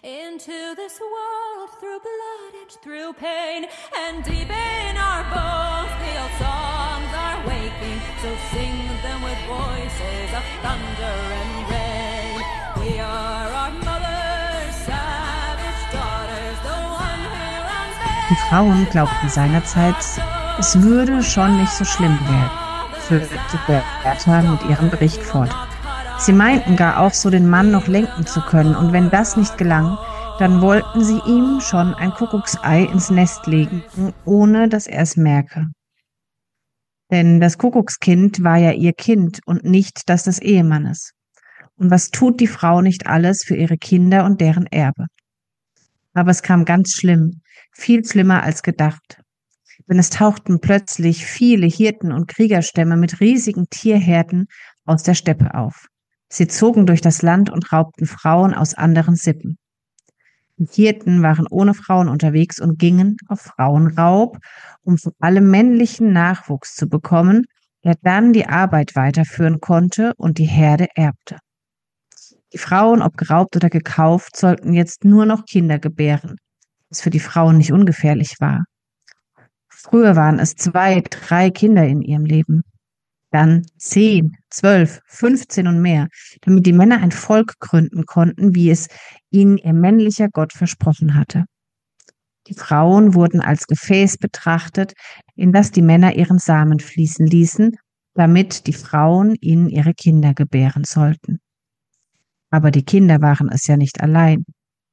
into this world through blood and through pain, and deep in our bones the old songs are waking, so sing them with voices of thunder and rain. We are our mothers, savage daughters, the one who runs back. Die Frauen glaubten seinerzeit, es würde schon nicht so schlimm werden, führte Bertha mit ihrem Bericht fort. Sie meinten gar auch so, den Mann noch lenken zu können, und wenn das nicht gelang, dann wollten sie ihm schon ein Kuckucksei ins Nest legen, ohne dass er es merke. Denn das Kuckuckskind war ja ihr Kind und nicht das des Ehemannes. Und was tut die Frau nicht alles für ihre Kinder und deren Erbe? Aber es kam ganz schlimm, viel schlimmer als gedacht. Denn es tauchten plötzlich viele Hirten und Kriegerstämme mit riesigen Tierherden aus der Steppe auf. Sie zogen durch das Land und raubten Frauen aus anderen Sippen. Die Hirten waren ohne Frauen unterwegs und gingen auf Frauenraub, um vor allem männlichen Nachwuchs zu bekommen, der dann die Arbeit weiterführen konnte und die Herde erbte. Die Frauen, ob geraubt oder gekauft, sollten jetzt nur noch Kinder gebären, was für die Frauen nicht ungefährlich war. Früher waren es 2, 3 Kinder in ihrem Leben. Dann 10, 12, 15 und mehr, damit die Männer ein Volk gründen konnten, wie es ihnen ihr männlicher Gott versprochen hatte. Die Frauen wurden als Gefäß betrachtet, in das die Männer ihren Samen fließen ließen, damit die Frauen ihnen ihre Kinder gebären sollten. Aber die Kinder waren es ja nicht allein.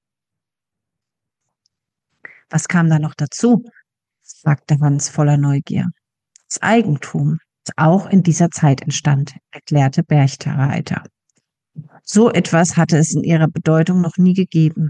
Was kam da noch dazu? Fragte Hans voller Neugier. Das Eigentum, das auch in dieser Zeit entstand, erklärte Berchta. So etwas hatte es in ihrer Bedeutung noch nie gegeben.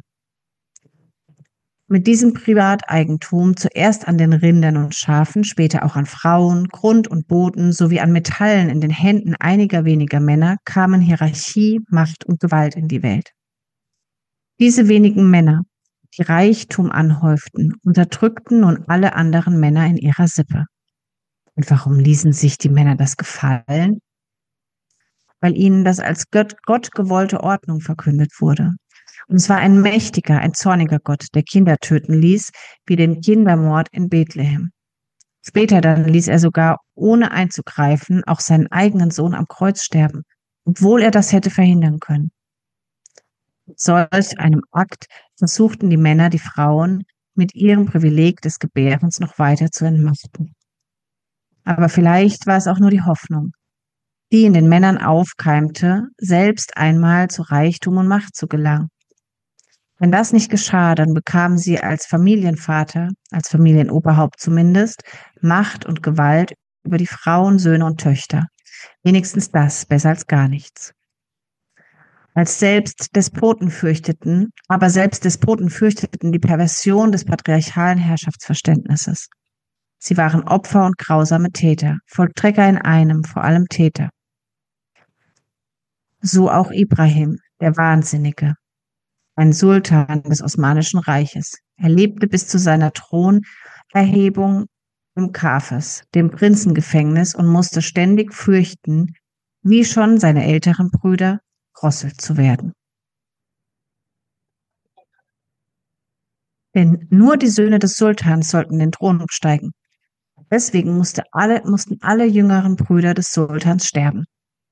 Mit diesem Privateigentum, zuerst an den Rindern und Schafen, später auch an Frauen, Grund und Boden sowie an Metallen in den Händen einiger weniger Männer, kamen Hierarchie, Macht und Gewalt in die Welt. Diese wenigen Männer, die Reichtum anhäuften, unterdrückten nun alle anderen Männer in ihrer Sippe. Und warum ließen sich die Männer das gefallen? Weil ihnen das als Gott gewollte Ordnung verkündet wurde. Und es war ein mächtiger, ein zorniger Gott, der Kinder töten ließ, wie den Kindermord in Bethlehem. Später dann ließ er sogar, ohne einzugreifen, auch seinen eigenen Sohn am Kreuz sterben, obwohl er das hätte verhindern können. Mit solch einem Akt versuchten die Männer, die Frauen mit ihrem Privileg des Gebärens noch weiter zu entmachten. Aber vielleicht war es auch nur die Hoffnung, die in den Männern aufkeimte, selbst einmal zu Reichtum und Macht zu gelangen. Wenn das nicht geschah, dann bekamen sie als Familienvater, als Familienoberhaupt zumindest, Macht und Gewalt über die Frauen, Söhne und Töchter. Wenigstens das, besser als gar nichts. Aber selbst Despoten fürchteten die Perversion des patriarchalen Herrschaftsverständnisses. Sie waren Opfer und grausame Täter, Vollstrecker in einem, vor allem Täter. So auch Ibrahim, der Wahnsinnige, ein Sultan des Osmanischen Reiches. Er lebte bis zu seiner Thronerhebung im Kafes, dem Prinzengefängnis, und musste ständig fürchten, wie schon seine älteren Brüder, gedrosselt zu werden. Denn nur die Söhne des Sultans sollten den Thron besteigen. Deswegen mussten alle jüngeren Brüder des Sultans sterben.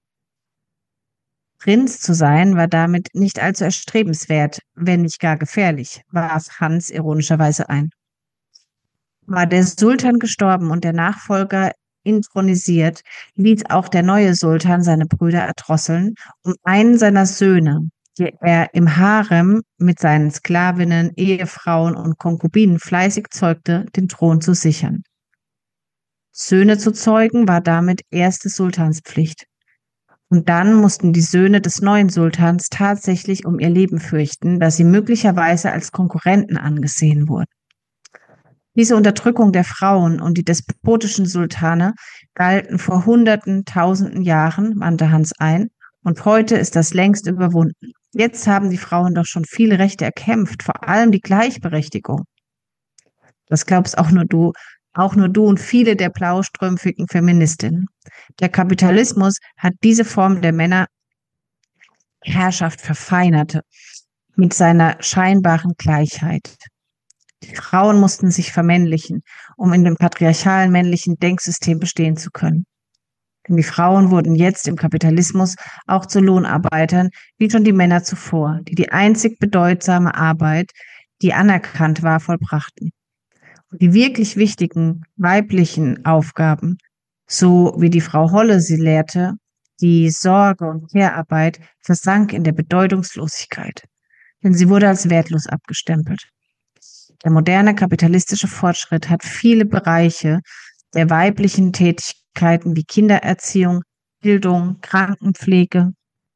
Prinz zu sein war damit nicht allzu erstrebenswert, wenn nicht gar gefährlich, warf Hans ironischerweise ein. War der Sultan gestorben und der Nachfolger intronisiert, ließ auch der neue Sultan seine Brüder erdrosseln, um einen seiner Söhne, die er im Harem mit seinen Sklavinnen, Ehefrauen und Konkubinen fleißig zeugte, den Thron zu sichern. Söhne zu zeugen war damit erste Sultanspflicht. Und dann mussten die Söhne des neuen Sultans tatsächlich um ihr Leben fürchten, da sie möglicherweise als Konkurrenten angesehen wurden. Diese Unterdrückung der Frauen und die despotischen Sultane galten vor Hunderten, Tausenden Jahren, wandte Hans ein, und heute ist das längst überwunden. Jetzt haben die Frauen doch schon viele Rechte erkämpft, vor allem die Gleichberechtigung. Das glaubst auch nur du und viele der blaustrümpfigen Feministinnen. Der Kapitalismus hat diese Form der Männerherrschaft verfeinert. mit seiner scheinbaren Gleichheit. Die Frauen mussten sich vermännlichen, um in dem patriarchalen männlichen Denksystem bestehen zu können. Denn die Frauen wurden jetzt im Kapitalismus auch zu Lohnarbeitern, wie schon die Männer zuvor, die die einzig bedeutsame Arbeit, die anerkannt war, vollbrachten. Und die wirklich wichtigen weiblichen Aufgaben, so wie die Frau Holle sie lehrte, die Sorge- und Care-Arbeit, versank in der Bedeutungslosigkeit, denn sie wurde als wertlos abgestempelt. Der moderne kapitalistische Fortschritt hat viele Bereiche der weiblichen Tätigkeiten wie Kindererziehung, Bildung, Krankenpflege,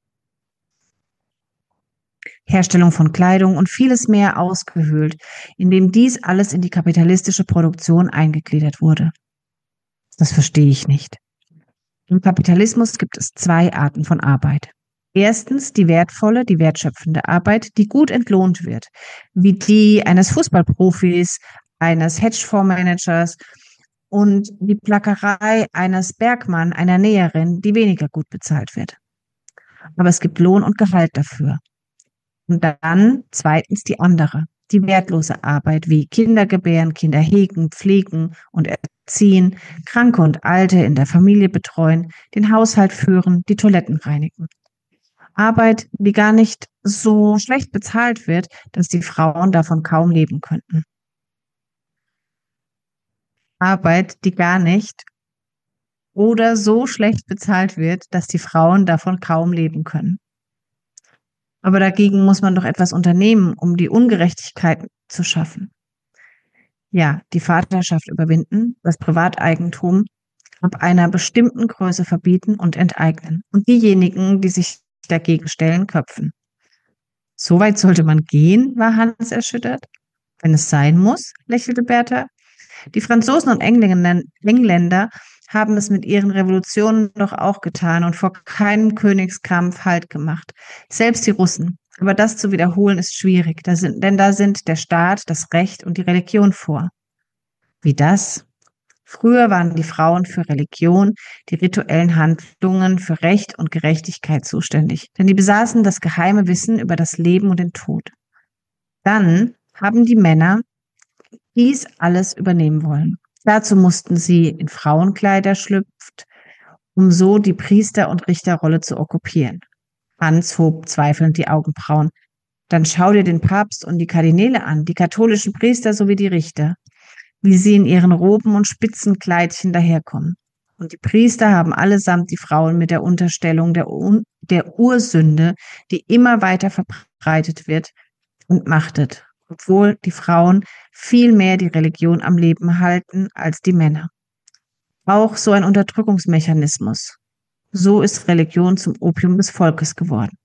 Herstellung von Kleidung und vieles mehr ausgehöhlt, indem dies alles in die kapitalistische Produktion eingegliedert wurde. Das verstehe ich nicht. Im Kapitalismus gibt es zwei Arten von Arbeit. Erstens die wertvolle, die wertschöpfende Arbeit, die gut entlohnt wird, wie die eines Fußballprofis, eines Hedgefondsmanagers und die Plackerei eines Bergmann, einer Näherin, die weniger gut bezahlt wird. Aber es gibt Lohn und Gehalt dafür. Und dann zweitens die andere, die wertlose Arbeit wie Kinder gebären, Kinder hegen, pflegen und erziehen, Kranke und Alte in der Familie betreuen, den Haushalt führen, die Toiletten reinigen. Arbeit, die gar nicht so schlecht bezahlt wird, dass die Frauen davon kaum leben könnten. Arbeit, die gar nicht oder so schlecht bezahlt wird, dass die Frauen davon kaum leben können. Aber dagegen muss man doch etwas unternehmen, um die Ungerechtigkeiten zu schaffen. Ja, die Vaterschaft überwinden, das Privateigentum ab einer bestimmten Größe verbieten und enteignen und diejenigen, die sich dagegen stellen, köpfen. So weit sollte man gehen, war Hans erschüttert. Wenn es sein muss, lächelte Bertha. Die Franzosen und Engländer haben es mit ihren Revolutionen doch auch getan und vor keinem Königskampf Halt gemacht. Selbst die Russen. Aber das zu wiederholen ist schwierig, denn da sind der Staat, das Recht und die Religion vor. Wie das? Früher waren die Frauen für Religion, die rituellen Handlungen, für Recht und Gerechtigkeit zuständig, denn die besaßen das geheime Wissen über das Leben und den Tod. Dann haben die Männer dies alles übernehmen wollen. Dazu mussten sie in Frauenkleider schlüpft, um so die Priester- und Richterrolle zu okkupieren. Hans hob zweifelnd die Augenbrauen. Dann schau dir den Papst und die Kardinäle an, die katholischen Priester sowie die Richter, wie sie in ihren Roben und Spitzenkleidchen daherkommen. Und die Priester haben allesamt die Frauen mit der Unterstellung der Ursünde, die immer weiter verbreitet wird, entmachtet, obwohl die Frauen viel mehr die Religion am Leben halten als die Männer. Auch so ein Unterdrückungsmechanismus. So ist Religion zum Opium des Volkes geworden.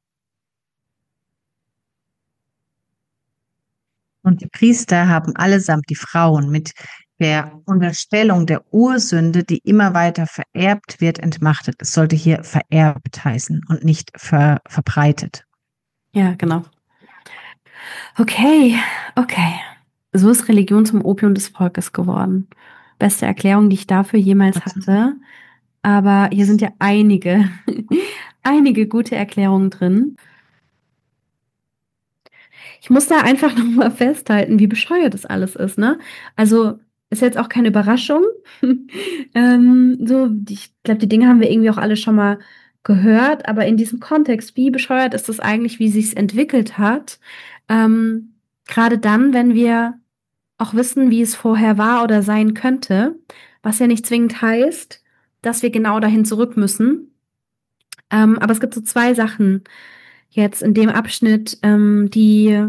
Und die Priester haben allesamt die Frauen mit der Unterstellung der Ursünde, die immer weiter vererbt wird, entmachtet. Es sollte hier vererbt heißen und nicht verbreitet. Ja, genau. Okay. So ist Religion zum Opium des Volkes geworden. Beste Erklärung, die ich dafür jemals hatte. Aber hier sind ja einige gute Erklärungen drin. Ich muss da einfach nochmal festhalten, wie bescheuert das alles ist, ne? Also ist jetzt auch keine Überraschung. Ich glaube, die Dinge haben wir irgendwie auch alle schon mal gehört, aber in diesem Kontext, wie bescheuert ist das eigentlich, wie sich's entwickelt hat? Gerade dann, wenn wir auch wissen, wie es vorher war oder sein könnte, was ja nicht zwingend heißt, dass wir genau dahin zurück müssen. Aber es gibt so zwei Sachen jetzt in dem Abschnitt, die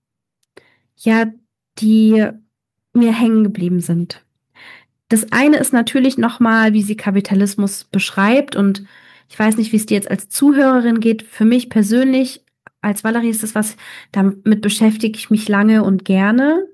mir hängen geblieben sind. Das eine ist natürlich nochmal, wie sie Kapitalismus beschreibt, und ich weiß nicht, wie es dir jetzt als Zuhörerin geht. Für mich persönlich, als Valerie, ist das was, damit beschäftige ich mich lange und gerne.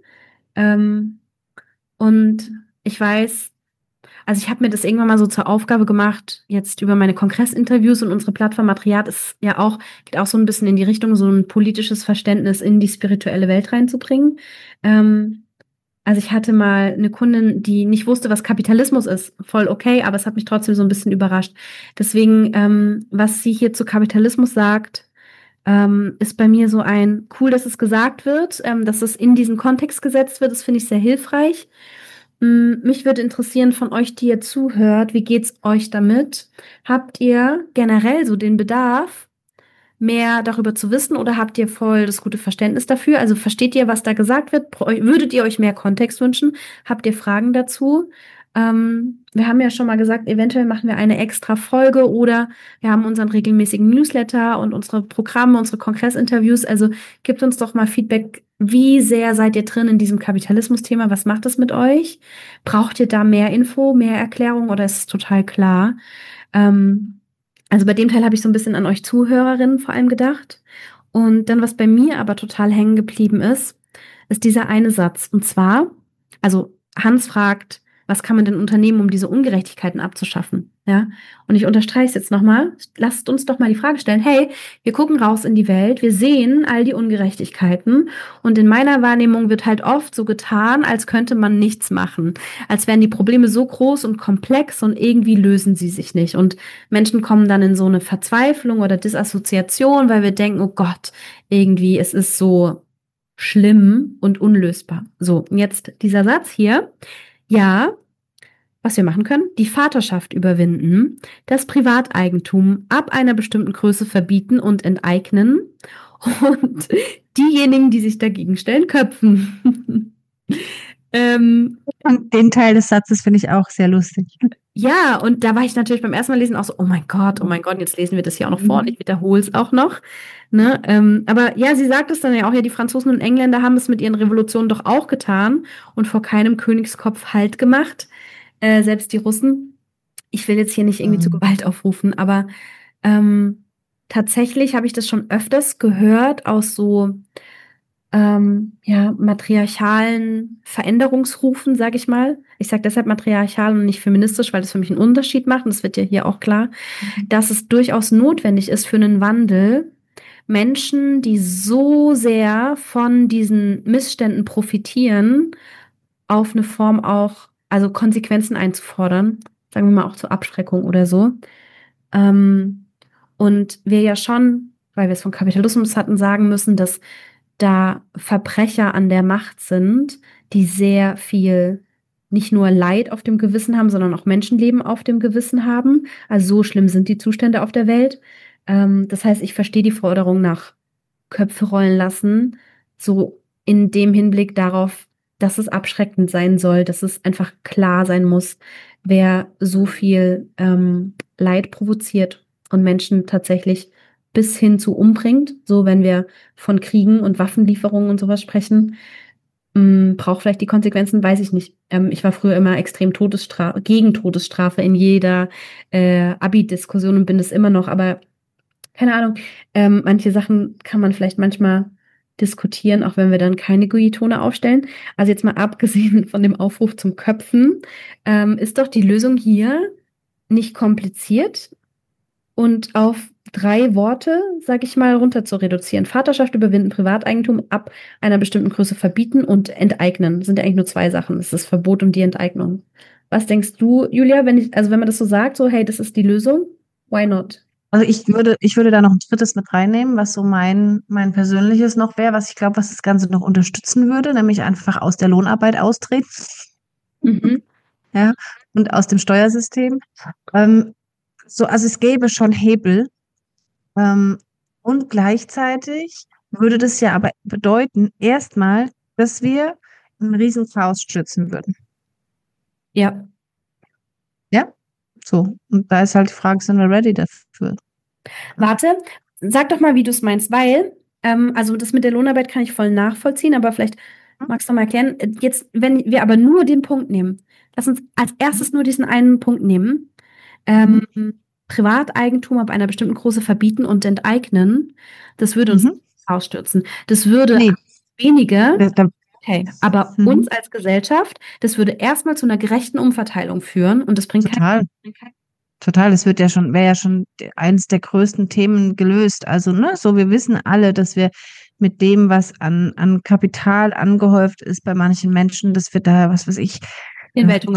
Und ich weiß, also ich habe mir das irgendwann mal so zur Aufgabe gemacht, jetzt über meine Kongressinterviews, und unsere Plattform Matriarch ist ja auch, geht auch so ein bisschen in die Richtung, so ein politisches Verständnis in die spirituelle Welt reinzubringen. Also ich hatte mal eine Kundin, die nicht wusste, was Kapitalismus ist. Voll okay, aber es hat mich trotzdem so ein bisschen überrascht. Deswegen, was sie hier zu Kapitalismus sagt, ist bei mir so ein cool, dass es gesagt wird, dass es in diesen Kontext gesetzt wird. Das finde ich sehr hilfreich. Mich würde interessieren von euch, die ihr zuhört, wie geht's euch damit? Habt ihr generell so den Bedarf, mehr darüber zu wissen oder habt ihr voll das gute Verständnis dafür? Also versteht ihr, was da gesagt wird? Würdet ihr euch mehr Kontext wünschen? Habt ihr Fragen dazu? Wir haben ja schon mal gesagt, eventuell machen wir eine extra Folge oder wir haben unseren regelmäßigen Newsletter und unsere Programme, unsere Kongressinterviews. Also gebt uns doch mal Feedback. Wie sehr seid ihr drin in diesem Kapitalismus-Thema? Was macht es mit euch? Braucht ihr da mehr Info, mehr Erklärung oder ist es total klar? Also bei dem Teil habe ich so ein bisschen an euch Zuhörerinnen vor allem gedacht. Und dann, was bei mir aber total hängen geblieben ist, ist dieser eine Satz. Und zwar, also Hans fragt, was kann man denn unternehmen, um diese Ungerechtigkeiten abzuschaffen? Ja, und ich unterstreiche es jetzt nochmal. Lasst uns doch mal die Frage stellen, hey, wir gucken raus in die Welt, wir sehen all die Ungerechtigkeiten und in meiner Wahrnehmung wird halt oft so getan, als könnte man nichts machen, als wären die Probleme so groß und komplex und irgendwie lösen sie sich nicht und Menschen kommen dann in so eine Verzweiflung oder Disassoziation, weil wir denken, oh Gott, irgendwie es ist so schlimm und unlösbar. So, und jetzt dieser Satz hier. Ja, was wir machen können, die Vaterschaft überwinden, das Privateigentum ab einer bestimmten Größe verbieten und enteignen und diejenigen, die sich dagegen stellen, köpfen. Und den Teil des Satzes finde ich auch sehr lustig. Ja, und da war ich natürlich beim ersten Mal lesen auch so, oh mein Gott, jetzt lesen wir das hier auch noch vor und ich wiederhole es auch noch. Ne? Aber ja, sie sagt es dann ja auch, ja, die Franzosen und Engländer haben es mit ihren Revolutionen doch auch getan und vor keinem Königskopf Halt gemacht. Selbst die Russen. Ich will jetzt hier nicht irgendwie zu Gewalt aufrufen, aber tatsächlich habe ich das schon öfters gehört aus so matriarchalen Veränderungsrufen, sage ich mal. Ich sage deshalb matriarchal und nicht feministisch, weil das für mich einen Unterschied macht. Und das wird ja hier auch klar, dass es durchaus notwendig ist für einen Wandel, Menschen, die so sehr von diesen Missständen profitieren, auf eine Form auch, also Konsequenzen einzufordern, sagen wir mal auch zur Abschreckung oder so. Und wir ja schon, weil wir es vom Kapitalismus hatten, sagen müssen, dass da Verbrecher an der Macht sind, die sehr viel nicht nur Leid auf dem Gewissen haben, sondern auch Menschenleben auf dem Gewissen haben. Also so schlimm sind die Zustände auf der Welt. Das heißt, ich verstehe die Forderung nach Köpfe rollen lassen, so in dem Hinblick darauf, dass es abschreckend sein soll, dass es einfach klar sein muss, wer so viel Leid provoziert und Menschen tatsächlich bis hin zu umbringt. So, wenn wir von Kriegen und Waffenlieferungen und sowas sprechen, braucht vielleicht die Konsequenzen, weiß ich nicht. Ich war früher immer extrem gegen Todesstrafe in jeder Abi-Diskussion und bin es immer noch, aber keine Ahnung, manche Sachen kann man vielleicht manchmal diskutieren, auch wenn wir dann keine Guillotine aufstellen. Also jetzt mal abgesehen von dem Aufruf zum Köpfen, ist doch die Lösung hier nicht kompliziert und auf 3 Worte, sag ich mal, runter zu reduzieren. Vaterschaft überwinden, Privateigentum ab einer bestimmten Größe verbieten und enteignen. Das sind ja eigentlich nur 2 Sachen. Das ist das Verbot und die Enteignung. Was denkst du, Julia, wenn man das so sagt, so, hey, das ist die Lösung? Why not? Also ich würde da noch ein drittes mit reinnehmen, was so mein persönliches noch wäre, was ich glaube, was das Ganze noch unterstützen würde, nämlich einfach aus der Lohnarbeit austreten. Ja, und aus dem Steuersystem. Also es gäbe schon Hebel. Und gleichzeitig würde das ja aber bedeuten, erstmal, dass wir ein riesen Chaos stürzen würden. Ja. Ja, so. Und da ist halt die Frage, sind wir ready dafür? Warte, sag doch mal, wie du es meinst, weil, also das mit der Lohnarbeit kann ich voll nachvollziehen, aber vielleicht magst du mal erklären, jetzt, wenn wir aber nur den Punkt nehmen, lass uns als erstes nur diesen einen Punkt nehmen, Privateigentum ab einer bestimmten Größe verbieten und enteignen, das würde uns ausstürzen. Das würde wenige, okay, aber uns als Gesellschaft, das würde erstmal zu einer gerechten Umverteilung führen und das bringt Total, das wäre ja schon eines der größten Themen gelöst. Also, ne, so wir wissen alle, dass wir mit dem, was an Kapital angehäuft ist bei manchen Menschen, dass wir da, was weiß ich, den Welthunger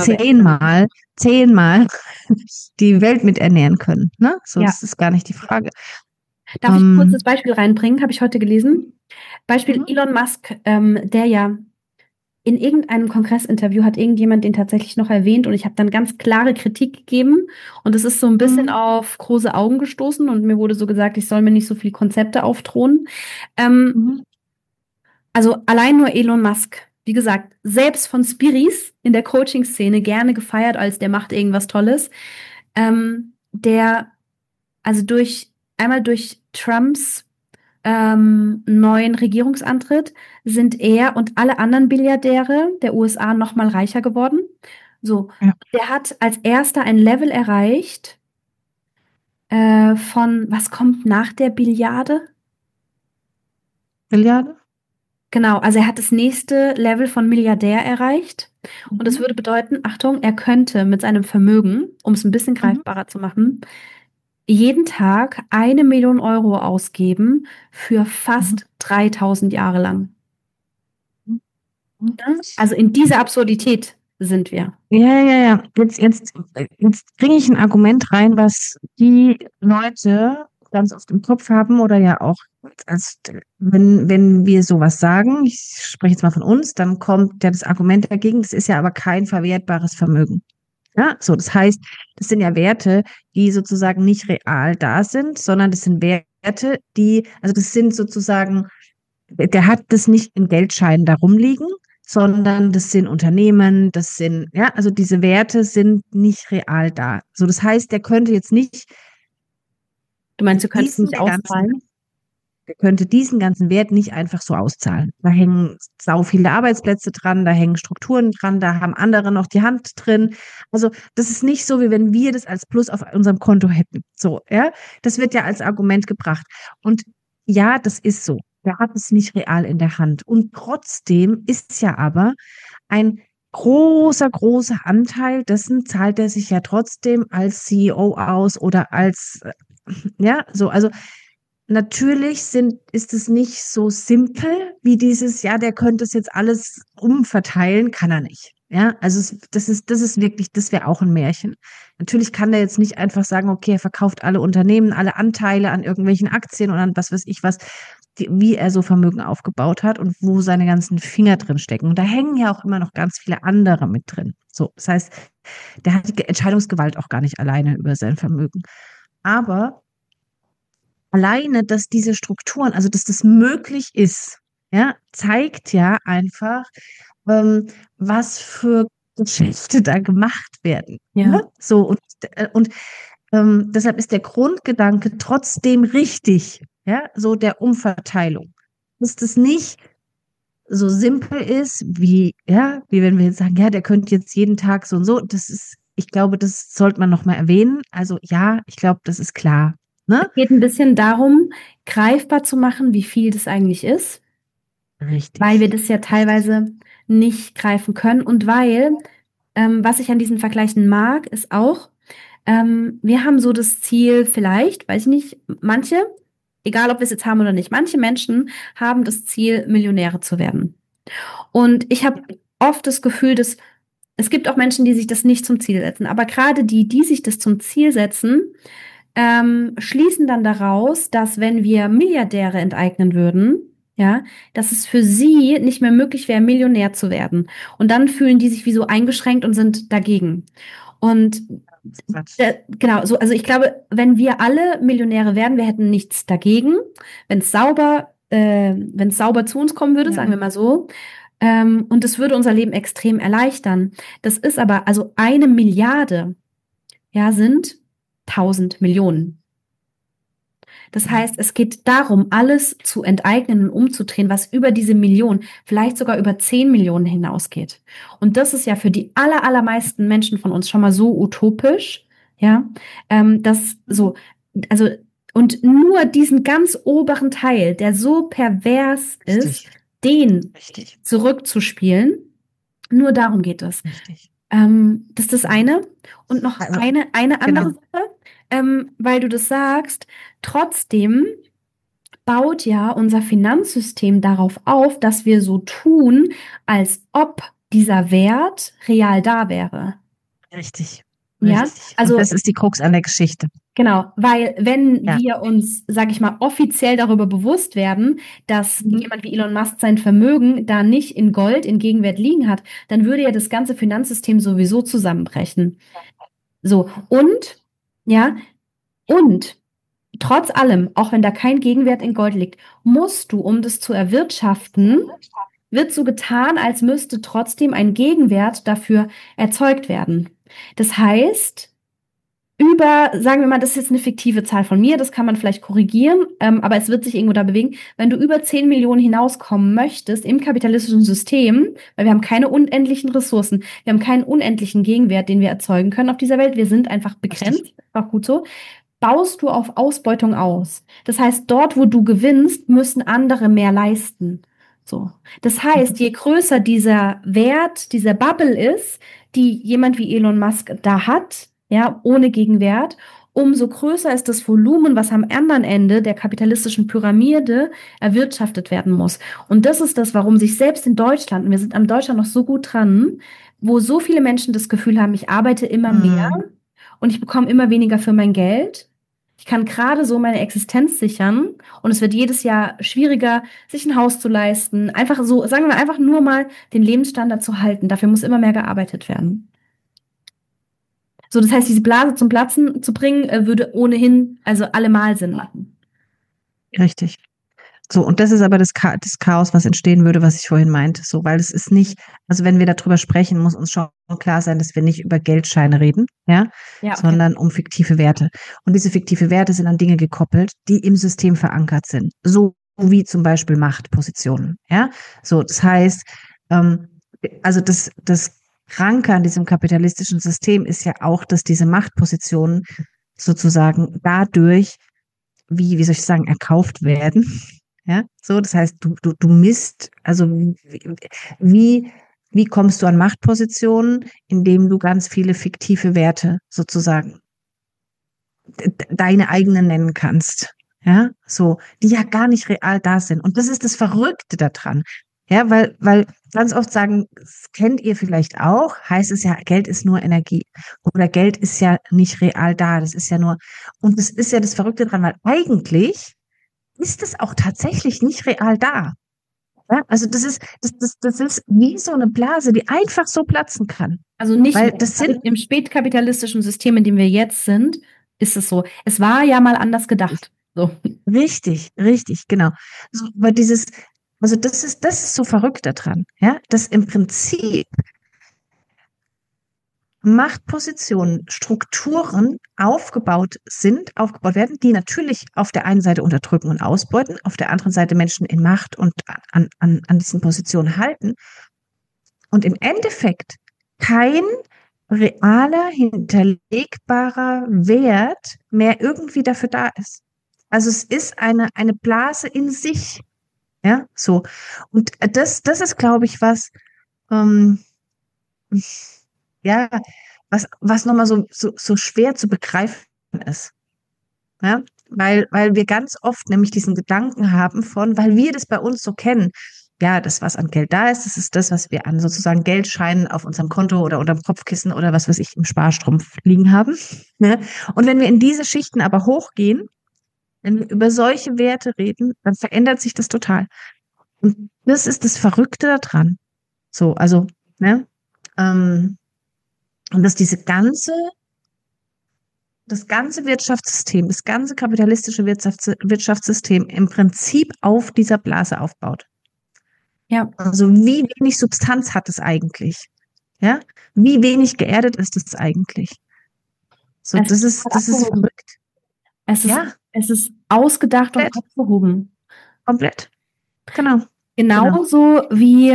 10-mal die Welt mit ernähren können. Ne? So, das ist gar nicht die Frage. Darf ich ein kurzes Beispiel reinbringen? Habe ich heute gelesen. Beispiel Mhm. Elon Musk, der ja in irgendeinem Kongressinterview hat irgendjemand den tatsächlich noch erwähnt und ich habe dann ganz klare Kritik gegeben und es ist so ein bisschen auf große Augen gestoßen und mir wurde so gesagt, ich soll mir nicht so viel Konzepte aufdrohen. Ähm, Mhm. also allein nur Elon Musk, wie gesagt, selbst von Spiris in der Coaching-Szene gerne gefeiert als der macht irgendwas Tolles, der also einmal durch Trumps neuen Regierungsantritt sind er und alle anderen Milliardäre der USA noch mal reicher geworden. So, Ja. der hat als erster ein Level erreicht von, was kommt nach der Billiarde? Milliarde? Genau, also er hat das nächste Level von Milliardär erreicht. Und das Mhm. würde bedeuten, Achtung, er könnte mit seinem Vermögen, um es ein bisschen Mhm. greifbarer zu machen, jeden Tag 1 Million Euro ausgeben für Mhm. fast 3000 Jahre lang. Mhm. Ne? Also in dieser Absurdität sind wir. Ja, ja, ja. Jetzt bringe ich ein Argument rein, was die Leute ganz oft im Kopf haben oder ja auch, als, wenn wir sowas sagen, ich spreche jetzt mal von uns, dann kommt ja das Argument dagegen, das ist ja aber kein verwertbares Vermögen. Ja, so, das heißt, das sind ja Werte, die sozusagen nicht real da sind, sondern das sind Werte, also das sind sozusagen, der hat das nicht in Geldscheinen da rumliegen, sondern das sind Unternehmen, ja, also diese Werte sind nicht real da. So, das heißt, der könnte jetzt nicht Du meinst, du könntest diesen nicht der ganzen auszahlen? Der könnte diesen ganzen Wert nicht einfach so auszahlen. Da hängen sau viele Arbeitsplätze dran, da hängen Strukturen dran, da haben andere noch die Hand drin. Also das ist nicht so, wie wenn wir das als Plus auf unserem Konto hätten. So, ja, das wird ja als Argument gebracht. Und ja, das ist so. Der hat es nicht real in der Hand. Und trotzdem ist ja aber ein großer Anteil dessen zahlt er sich ja trotzdem als CEO aus oder ja, so, also natürlich ist es nicht so simpel wie dieses, ja, der könnte es jetzt alles umverteilen, kann er nicht. Ja, also das ist wirklich, das wäre auch ein Märchen. Natürlich kann der jetzt nicht einfach sagen, okay, er verkauft alle Unternehmen, alle Anteile an irgendwelchen Aktien und an was weiß ich was, wie er so Vermögen aufgebaut hat und wo seine ganzen Finger drin stecken. Und da hängen ja auch immer noch ganz viele andere mit drin. So, das heißt, der hat die Entscheidungsgewalt auch gar nicht alleine über sein Vermögen. Aber alleine, dass diese Strukturen, also dass das möglich ist, ja, zeigt ja einfach, was für Geschäfte da gemacht werden. Ja. Ne? So, und deshalb ist der Grundgedanke trotzdem richtig, ja, so der Umverteilung. Dass das nicht so simpel ist, wie wenn wir jetzt sagen, ja, der könnte jetzt jeden Tag so und so. Ich glaube, das sollte man nochmal erwähnen. Also ja, ich glaube, das ist klar. Es Ne? geht ein bisschen darum, greifbar zu machen, wie viel das eigentlich ist, weil wir Richtig. das ja Richtig. teilweise nicht greifen können und weil, was ich an diesen Vergleichen mag, ist auch, wir haben so das Ziel, vielleicht, weiß ich nicht, manche, egal ob wir es jetzt haben oder nicht, manche Menschen haben das Ziel, Millionäre zu werden. Und ich habe oft das Gefühl, dass es gibt auch Menschen, die sich das nicht zum Ziel setzen, aber gerade die, die sich das zum Ziel setzen, schließen dann daraus, dass wenn wir Milliardäre enteignen würden, ja, dass es für sie nicht mehr möglich wäre, Millionär zu werden. Und dann fühlen die sich wie so eingeschränkt und sind dagegen. Und Quatsch. genau, so, also ich glaube, wenn wir alle Millionäre wären, wir hätten nichts dagegen, wenn es sauber zu uns kommen würde, Ja. sagen wir mal so. Und es würde unser Leben extrem erleichtern. Das ist aber, also 1 Milliarde, ja, sind 1000 Millionen. Das heißt, es geht darum, alles zu enteignen und umzudrehen, was über diese Million, vielleicht sogar über 10 Millionen hinausgeht. Und das ist ja für die allermeisten Menschen von uns schon mal so utopisch, ja, dass so, also, und nur diesen ganz oberen Teil, der so pervers ist, Richtig. den Richtig. zurückzuspielen, nur darum geht es. Richtig. Das ist das eine. Und noch Also, eine andere genau. Sache, weil du das sagst, trotzdem baut ja unser Finanzsystem darauf auf, dass wir so tun, als ob dieser Wert real da wäre. Richtig. Ja, Richtig. also Und das ist die Krux an der Geschichte. genau, weil wenn Ja. wir uns, sage ich mal, offiziell darüber bewusst werden, dass jemand wie Elon Musk sein Vermögen da nicht in Gold, in Gegenwert liegen hat, dann würde ja das ganze Finanzsystem sowieso zusammenbrechen. So, und trotz allem, auch wenn da kein Gegenwert in Gold liegt, musst du, um das zu erwirtschaften, wird so getan, als müsste trotzdem ein Gegenwert dafür erzeugt werden. Das heißt, sagen wir mal, das ist jetzt eine fiktive Zahl von mir, das kann man vielleicht korrigieren, aber es wird sich irgendwo da bewegen. Wenn du über 10 Millionen hinauskommen möchtest im kapitalistischen System, weil wir haben keine unendlichen Ressourcen, wir haben keinen unendlichen Gegenwert, den wir erzeugen können auf dieser Welt, wir sind einfach begrenzt, auch gut so, baust du auf Ausbeutung aus. Das heißt, dort, wo du gewinnst, müssen andere mehr leisten. So. Das heißt, je größer dieser Wert, dieser Bubble ist, die jemand wie Elon Musk da hat, ja, ohne Gegenwert, umso größer ist das Volumen, was am anderen Ende der kapitalistischen Pyramide erwirtschaftet werden muss. Und das ist das, warum sich selbst in Deutschland, und wir sind an Deutschland noch so gut dran, wo so viele Menschen das Gefühl haben, ich arbeite immer mehr und ich bekomme immer weniger für mein Geld. Ich kann gerade so meine Existenz sichern und es wird jedes Jahr schwieriger, sich ein Haus zu leisten. Einfach so, sagen wir einfach nur mal, den Lebensstandard zu halten. Dafür muss immer mehr gearbeitet werden. So, das heißt, diese Blase zum Platzen zu bringen, würde ohnehin, also allemal Sinn machen. Richtig. So, und das ist aber das Chaos, was entstehen würde, was ich vorhin meinte. So, weil es ist nicht, also wenn wir darüber sprechen, muss uns schon klar sein, dass wir nicht über Geldscheine reden, ja, Ja, okay. sondern um fiktive Werte. Und diese fiktive Werte sind an Dinge gekoppelt, die im System verankert sind. So wie zum Beispiel Machtpositionen, ja. So, das heißt, also das Kranke an diesem kapitalistischen System ist ja auch, dass diese Machtpositionen sozusagen dadurch, wie soll ich sagen, erkauft werden. Ja, so, das heißt, du misst, also wie kommst du an Machtpositionen, indem du ganz viele fiktive Werte sozusagen deine eigenen nennen kannst. Ja, so, die ja gar nicht real da sind. Und das ist das Verrückte daran. Ja, weil ganz oft sagen, das kennt ihr vielleicht auch, heißt es ja, Geld ist nur Energie. Oder Geld ist ja nicht real da. Das ist ja nur, und das ist ja das Verrückte dran, weil eigentlich ist es auch tatsächlich nicht real da. Ja, also das ist wie so eine Blase, die einfach so platzen kann. Also nicht Weil das sind im spätkapitalistischen System, in dem wir jetzt sind, ist es so. Es war ja mal anders gedacht. So. richtig, genau. So, aber also das ist so verrückt daran, ja, dass im Prinzip Machtpositionen, Strukturen aufgebaut werden, die natürlich auf der einen Seite unterdrücken und ausbeuten, auf der anderen Seite Menschen in Macht und an diesen Positionen halten. Und im Endeffekt kein realer, hinterlegbarer Wert mehr irgendwie dafür da ist. Also es ist eine Blase in sich. Ja, so. Und das ist, glaube ich, was, ja, was nochmal so schwer zu begreifen ist. Ja, weil wir ganz oft nämlich diesen Gedanken haben weil wir das bei uns so kennen. Ja, das, was an Geld da ist, das ist das, was wir an sozusagen Geldscheinen auf unserem Konto oder unterm Kopfkissen oder was weiß ich im Sparstrumpf liegen haben. Ne? Und wenn wir in diese Schichten aber hochgehen, wenn wir über solche Werte reden, dann verändert sich das total. Und das ist das Verrückte daran. So, also, ne? Und dass das ganze Wirtschaftssystem, das ganze kapitalistische Wirtschaftssystem im Prinzip auf dieser Blase aufbaut. Ja. Also wie wenig Substanz hat es eigentlich? Ja? Wie wenig geerdet ist es eigentlich? So, das ist verrückt. Es ist ausgedacht komplett. Und abgehoben. Komplett. Genau. Genauso wie,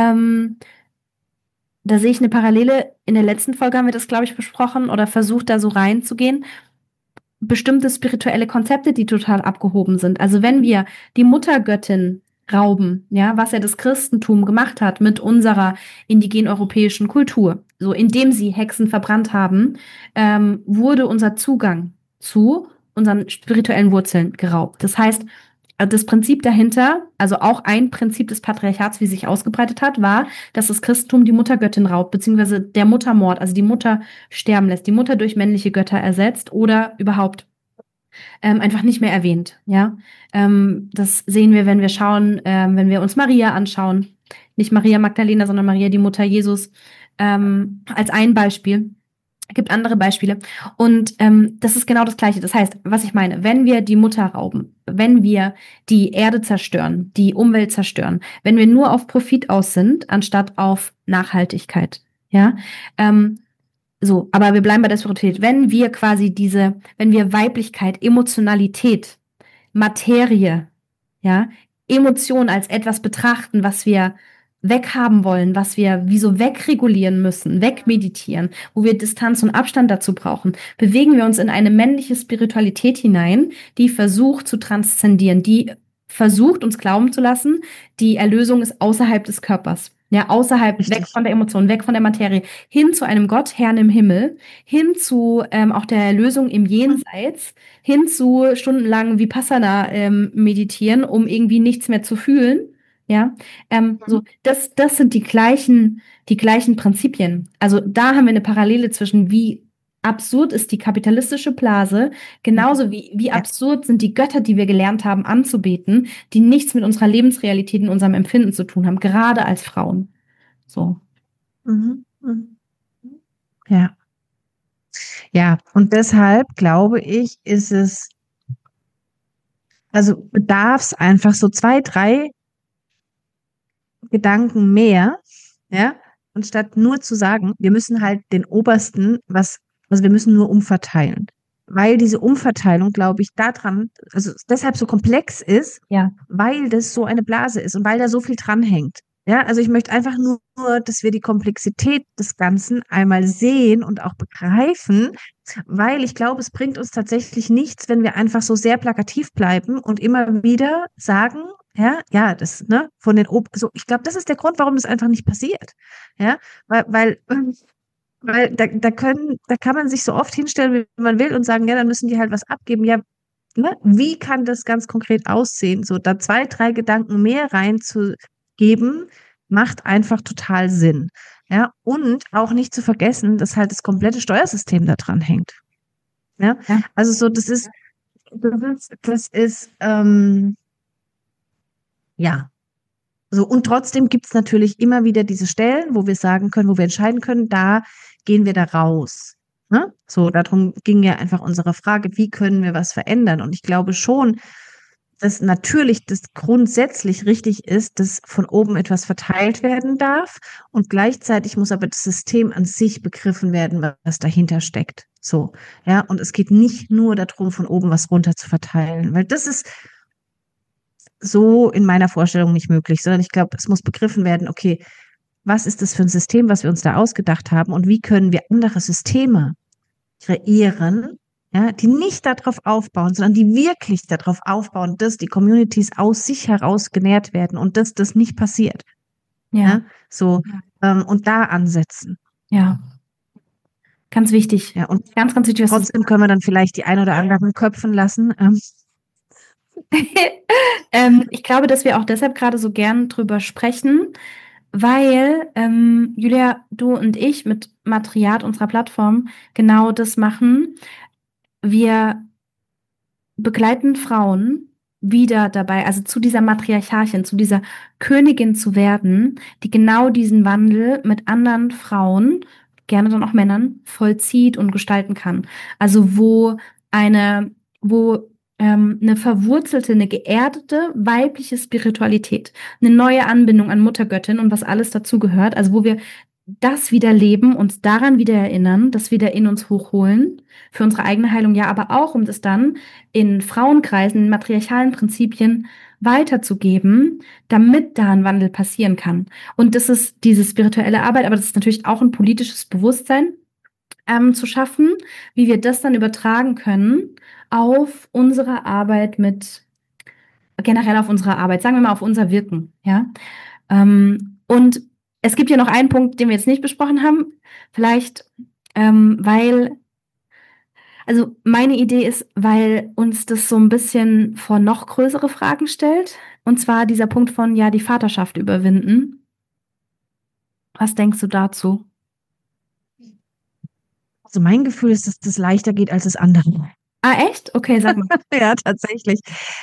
da sehe ich eine Parallele. In der letzten Folge haben wir das, glaube ich, besprochen oder versucht, da so reinzugehen. Bestimmte spirituelle Konzepte, die total abgehoben sind. Also wenn wir die Muttergöttin rauben, ja, was ja das Christentum gemacht hat mit unserer indigenen europäischen Kultur, so indem sie Hexen verbrannt haben, wurde unser Zugang zu unseren spirituellen Wurzeln geraubt. Das heißt, das Prinzip dahinter, also auch ein Prinzip des Patriarchats, wie sich ausgebreitet hat, war, dass das Christentum die Muttergöttin raubt, beziehungsweise der Muttermord, also die Mutter sterben lässt, die Mutter durch männliche Götter ersetzt oder überhaupt einfach nicht mehr erwähnt. Ja, das sehen wir, wenn wir schauen, wenn wir uns Maria anschauen, nicht Maria Magdalena, sondern Maria, die Mutter Jesus, als ein Beispiel. Es gibt andere Beispiele. Und das ist genau das Gleiche. Das heißt, was ich meine, wenn wir die Mutter rauben, wenn wir die Erde zerstören, die Umwelt zerstören, wenn wir nur auf Profit aus sind, anstatt auf Nachhaltigkeit, ja, so, aber wir bleiben bei der Spiritualität. Wenn wir quasi wenn wir Weiblichkeit, Emotionalität, Materie, ja, Emotion als etwas betrachten, was wir weghaben wollen, was wir wie so wegregulieren müssen, wegmeditieren, wo wir Distanz und Abstand dazu brauchen, bewegen wir uns in eine männliche Spiritualität hinein, die versucht zu transzendieren, die versucht, uns glauben zu lassen, die Erlösung ist außerhalb des Körpers. Ja, außerhalb, Richtig. weg von der Emotion, weg von der Materie, hin zu einem Gott, Herrn im Himmel, hin zu auch der Erlösung im Jenseits, hin zu stundenlang Vipassana meditieren, um irgendwie nichts mehr zu fühlen. Ja, so, das sind die gleichen Prinzipien. Also da haben wir eine Parallele zwischen, wie absurd ist die kapitalistische Blase, genauso wie absurd sind die Götter, die wir gelernt haben anzubeten, die nichts mit unserer Lebensrealität und unserem Empfinden zu tun haben, gerade als Frauen. So. Ja. Ja, und deshalb glaube ich, bedarf es einfach so 2, 3 Gedanken mehr, ja, anstatt nur zu sagen, wir müssen halt den obersten, also wir müssen nur umverteilen. Weil diese Umverteilung, glaube ich, also deshalb so komplex ist, Ja. weil das so eine Blase ist und weil da so viel dranhängt. Ja, also ich möchte einfach nur, dass wir die Komplexität des Ganzen einmal sehen und auch begreifen, weil ich glaube, es bringt uns tatsächlich nichts, wenn wir einfach so sehr plakativ bleiben und immer wieder sagen, von den so, ich glaube, das ist der Grund, warum das einfach nicht passiert. Ja, weil da kann man sich so oft hinstellen, wie man will und sagen, ja, dann müssen die halt was abgeben. Ja, ne? Wie kann das ganz konkret aussehen? So, da 2, 3 Gedanken mehr reinzugeben, macht einfach total Sinn. Ja, und auch nicht zu vergessen, dass halt das komplette Steuersystem da dran hängt. Ja, Ja. also so, das ist, ja. So, und trotzdem gibt es natürlich immer wieder diese Stellen, wo wir sagen können, wo wir entscheiden können, da gehen wir da raus. Ne? So, darum ging ja einfach unsere Frage, wie können wir was verändern? Und ich glaube schon, dass natürlich das grundsätzlich richtig ist, dass von oben etwas verteilt werden darf und gleichzeitig muss aber das System an sich begriffen werden, was dahinter steckt. So, ja, und es geht nicht nur darum, von oben was runter zu verteilen, weil das ist so in meiner Vorstellung nicht möglich, sondern ich glaube, es muss begriffen werden, okay, was ist das für ein System, was wir uns da ausgedacht haben und wie können wir andere Systeme kreieren, ja, die nicht darauf aufbauen, sondern die wirklich darauf aufbauen, dass die Communities aus sich heraus genährt werden und dass das nicht passiert. Ja, so, und da ansetzen. Ja. Ganz wichtig. Ja, und ganz wichtig. Was trotzdem können wir dann vielleicht die ein oder anderen köpfen lassen. Ich glaube, dass wir auch deshalb gerade so gern drüber sprechen, weil Julia, du und ich mit Matriarch unserer Plattform genau das machen. Wir begleiten Frauen wieder dabei, also zu dieser Matriarchin, zu dieser Königin zu werden, die genau diesen Wandel mit anderen Frauen, gerne dann auch Männern, vollzieht und gestalten kann. Also wo eine verwurzelte, eine geerdete weibliche Spiritualität, eine neue Anbindung an Muttergöttin und was alles dazu gehört, also wo wir das wieder leben, uns daran wieder erinnern, das wieder in uns hochholen, für unsere eigene Heilung, ja, aber auch, um das dann in Frauenkreisen, in matriarchalen Prinzipien weiterzugeben, damit da ein Wandel passieren kann. Und das ist diese spirituelle Arbeit, aber das ist natürlich auch ein politisches Bewusstsein zu schaffen, wie wir das dann übertragen können auf unsere Arbeit generell auf unsere Arbeit, sagen wir mal auf unser Wirken, ja. Und es gibt ja noch einen Punkt, den wir jetzt nicht besprochen haben, vielleicht, weil Also meine Idee ist, weil uns das so ein bisschen vor noch größere Fragen stellt. Und zwar dieser Punkt von, ja, die Vaterschaft überwinden. Was denkst du dazu? Also mein Gefühl ist, dass das leichter geht als das andere. Ah, echt? Okay, sag mal. Ja, tatsächlich.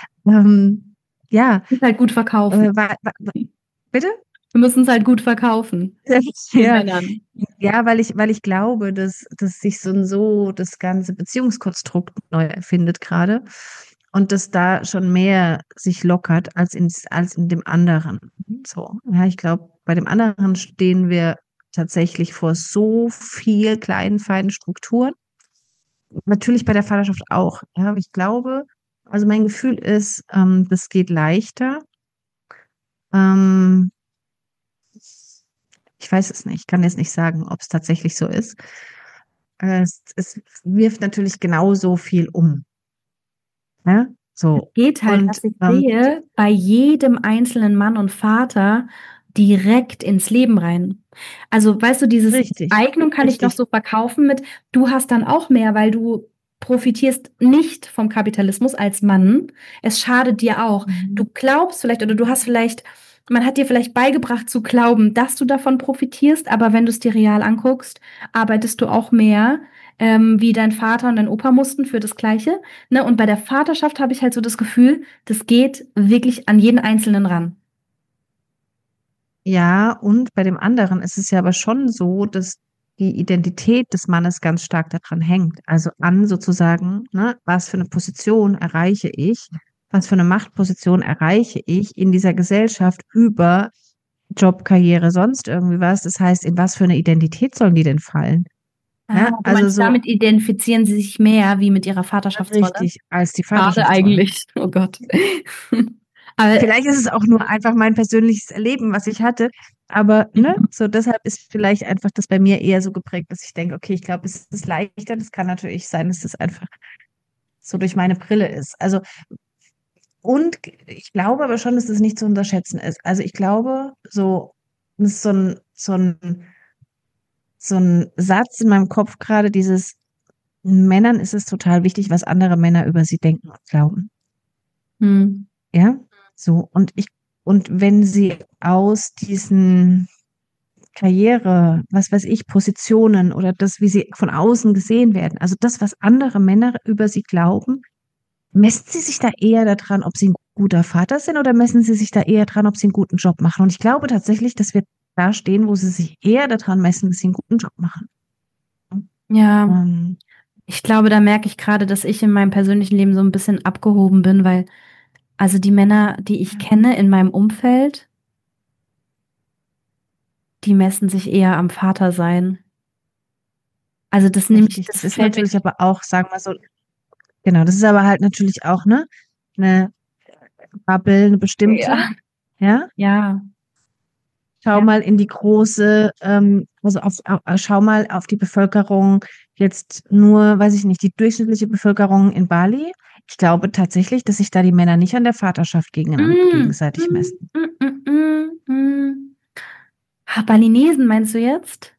Ja, Wir müssen es halt gut verkaufen. bitte? Wir müssen es halt gut verkaufen. Den Ja, Männern. ja, weil ich glaube, dass sich das ganze Beziehungskonstrukt neu erfindet gerade und dass da schon mehr sich lockert als in dem anderen. So, ja, ich glaube, bei dem anderen stehen wir tatsächlich vor so viel kleinen, feinen Strukturen. Natürlich bei der Vaterschaft auch. Ja, aber ich glaube, also mein Gefühl ist, das geht leichter. Ähm, Ich weiß es nicht. Ich kann jetzt nicht sagen, ob es tatsächlich so ist. Es wirft natürlich genauso viel um. Ja? So. Geht halt, Und was ich sehe, bei jedem einzelnen Mann und Vater direkt ins Leben rein. Also, weißt du, dieses richtig, Eignung kann ich noch richtig. so verkaufen mit, du hast dann auch mehr, weil du profitierst nicht vom Kapitalismus als Mann. Es schadet dir auch. Du Mhm. glaubst vielleicht oder du hast vielleicht, man hat dir vielleicht beigebracht zu glauben, dass du davon profitierst, aber wenn du es dir real anguckst, arbeitest du auch mehr, wie dein Vater und dein Opa mussten für das Gleiche. Ne? Und bei der Vaterschaft habe ich halt so das Gefühl, das geht wirklich an jeden Einzelnen ran. Ja, und bei dem anderen ist es ja aber schon so, dass die Identität des Mannes ganz stark daran hängt. Also an sozusagen, ne, was für eine Position erreiche ich, was für eine Machtposition erreiche ich in dieser Gesellschaft über Job, Karriere, sonst irgendwie was. Das heißt, in was für eine Identität sollen die denn fallen? Ah, Ja, du also meinst, so damit identifizieren sie sich mehr wie mit ihrer Vaterschaftsrolle? richtig als die Schade Vaterschaftsrolle. eigentlich. Oh Gott. Aber Vielleicht ist es auch nur einfach mein persönliches Erleben, was ich hatte. Aber ne, so deshalb ist vielleicht einfach das bei mir eher so geprägt, dass ich denke, okay, ich glaube, es ist leichter. Das kann natürlich sein, dass das einfach so durch meine Brille ist. Also, und ich glaube aber schon, dass das nicht zu unterschätzen ist. Also ich glaube, so, das ist so ein Satz in meinem Kopf gerade, dieses Männern ist es total wichtig, was andere Männer über sie denken und glauben. hm, Ja, so. Und wenn sie aus diesen Karriere, was weiß ich, Positionen oder das, wie sie von außen gesehen werden, also das, was andere Männer über sie glauben, messen sie sich da eher daran, ob sie ein guter Vater sind oder messen sie sich da eher daran, ob sie einen guten Job machen? Und ich glaube tatsächlich, dass wir da stehen, wo sie sich eher daran messen, dass sie einen guten Job machen. ja, Ähm, ich glaube, da merke ich gerade, dass ich in meinem persönlichen Leben so ein bisschen abgehoben bin, weil also die Männer, die ich kenne in meinem Umfeld, die messen sich eher am Vatersein. Also das nämlich, richtig. das Das ist fällt mir. natürlich aber auch, sagen wir so, genau, das ist aber halt natürlich auch, ne, eine Bubble, eine bestimmte, Ja, ja. ja, Schau ja. mal in die große, schau mal auf die Bevölkerung jetzt nur, weiß ich nicht, die durchschnittliche Bevölkerung in Bali. Ich glaube tatsächlich, dass sich da die Männer nicht an der Vaterschaft Mm, gegenseitig mm, messen. mm, mm, mm, mm. Ah, Balinesen meinst du jetzt?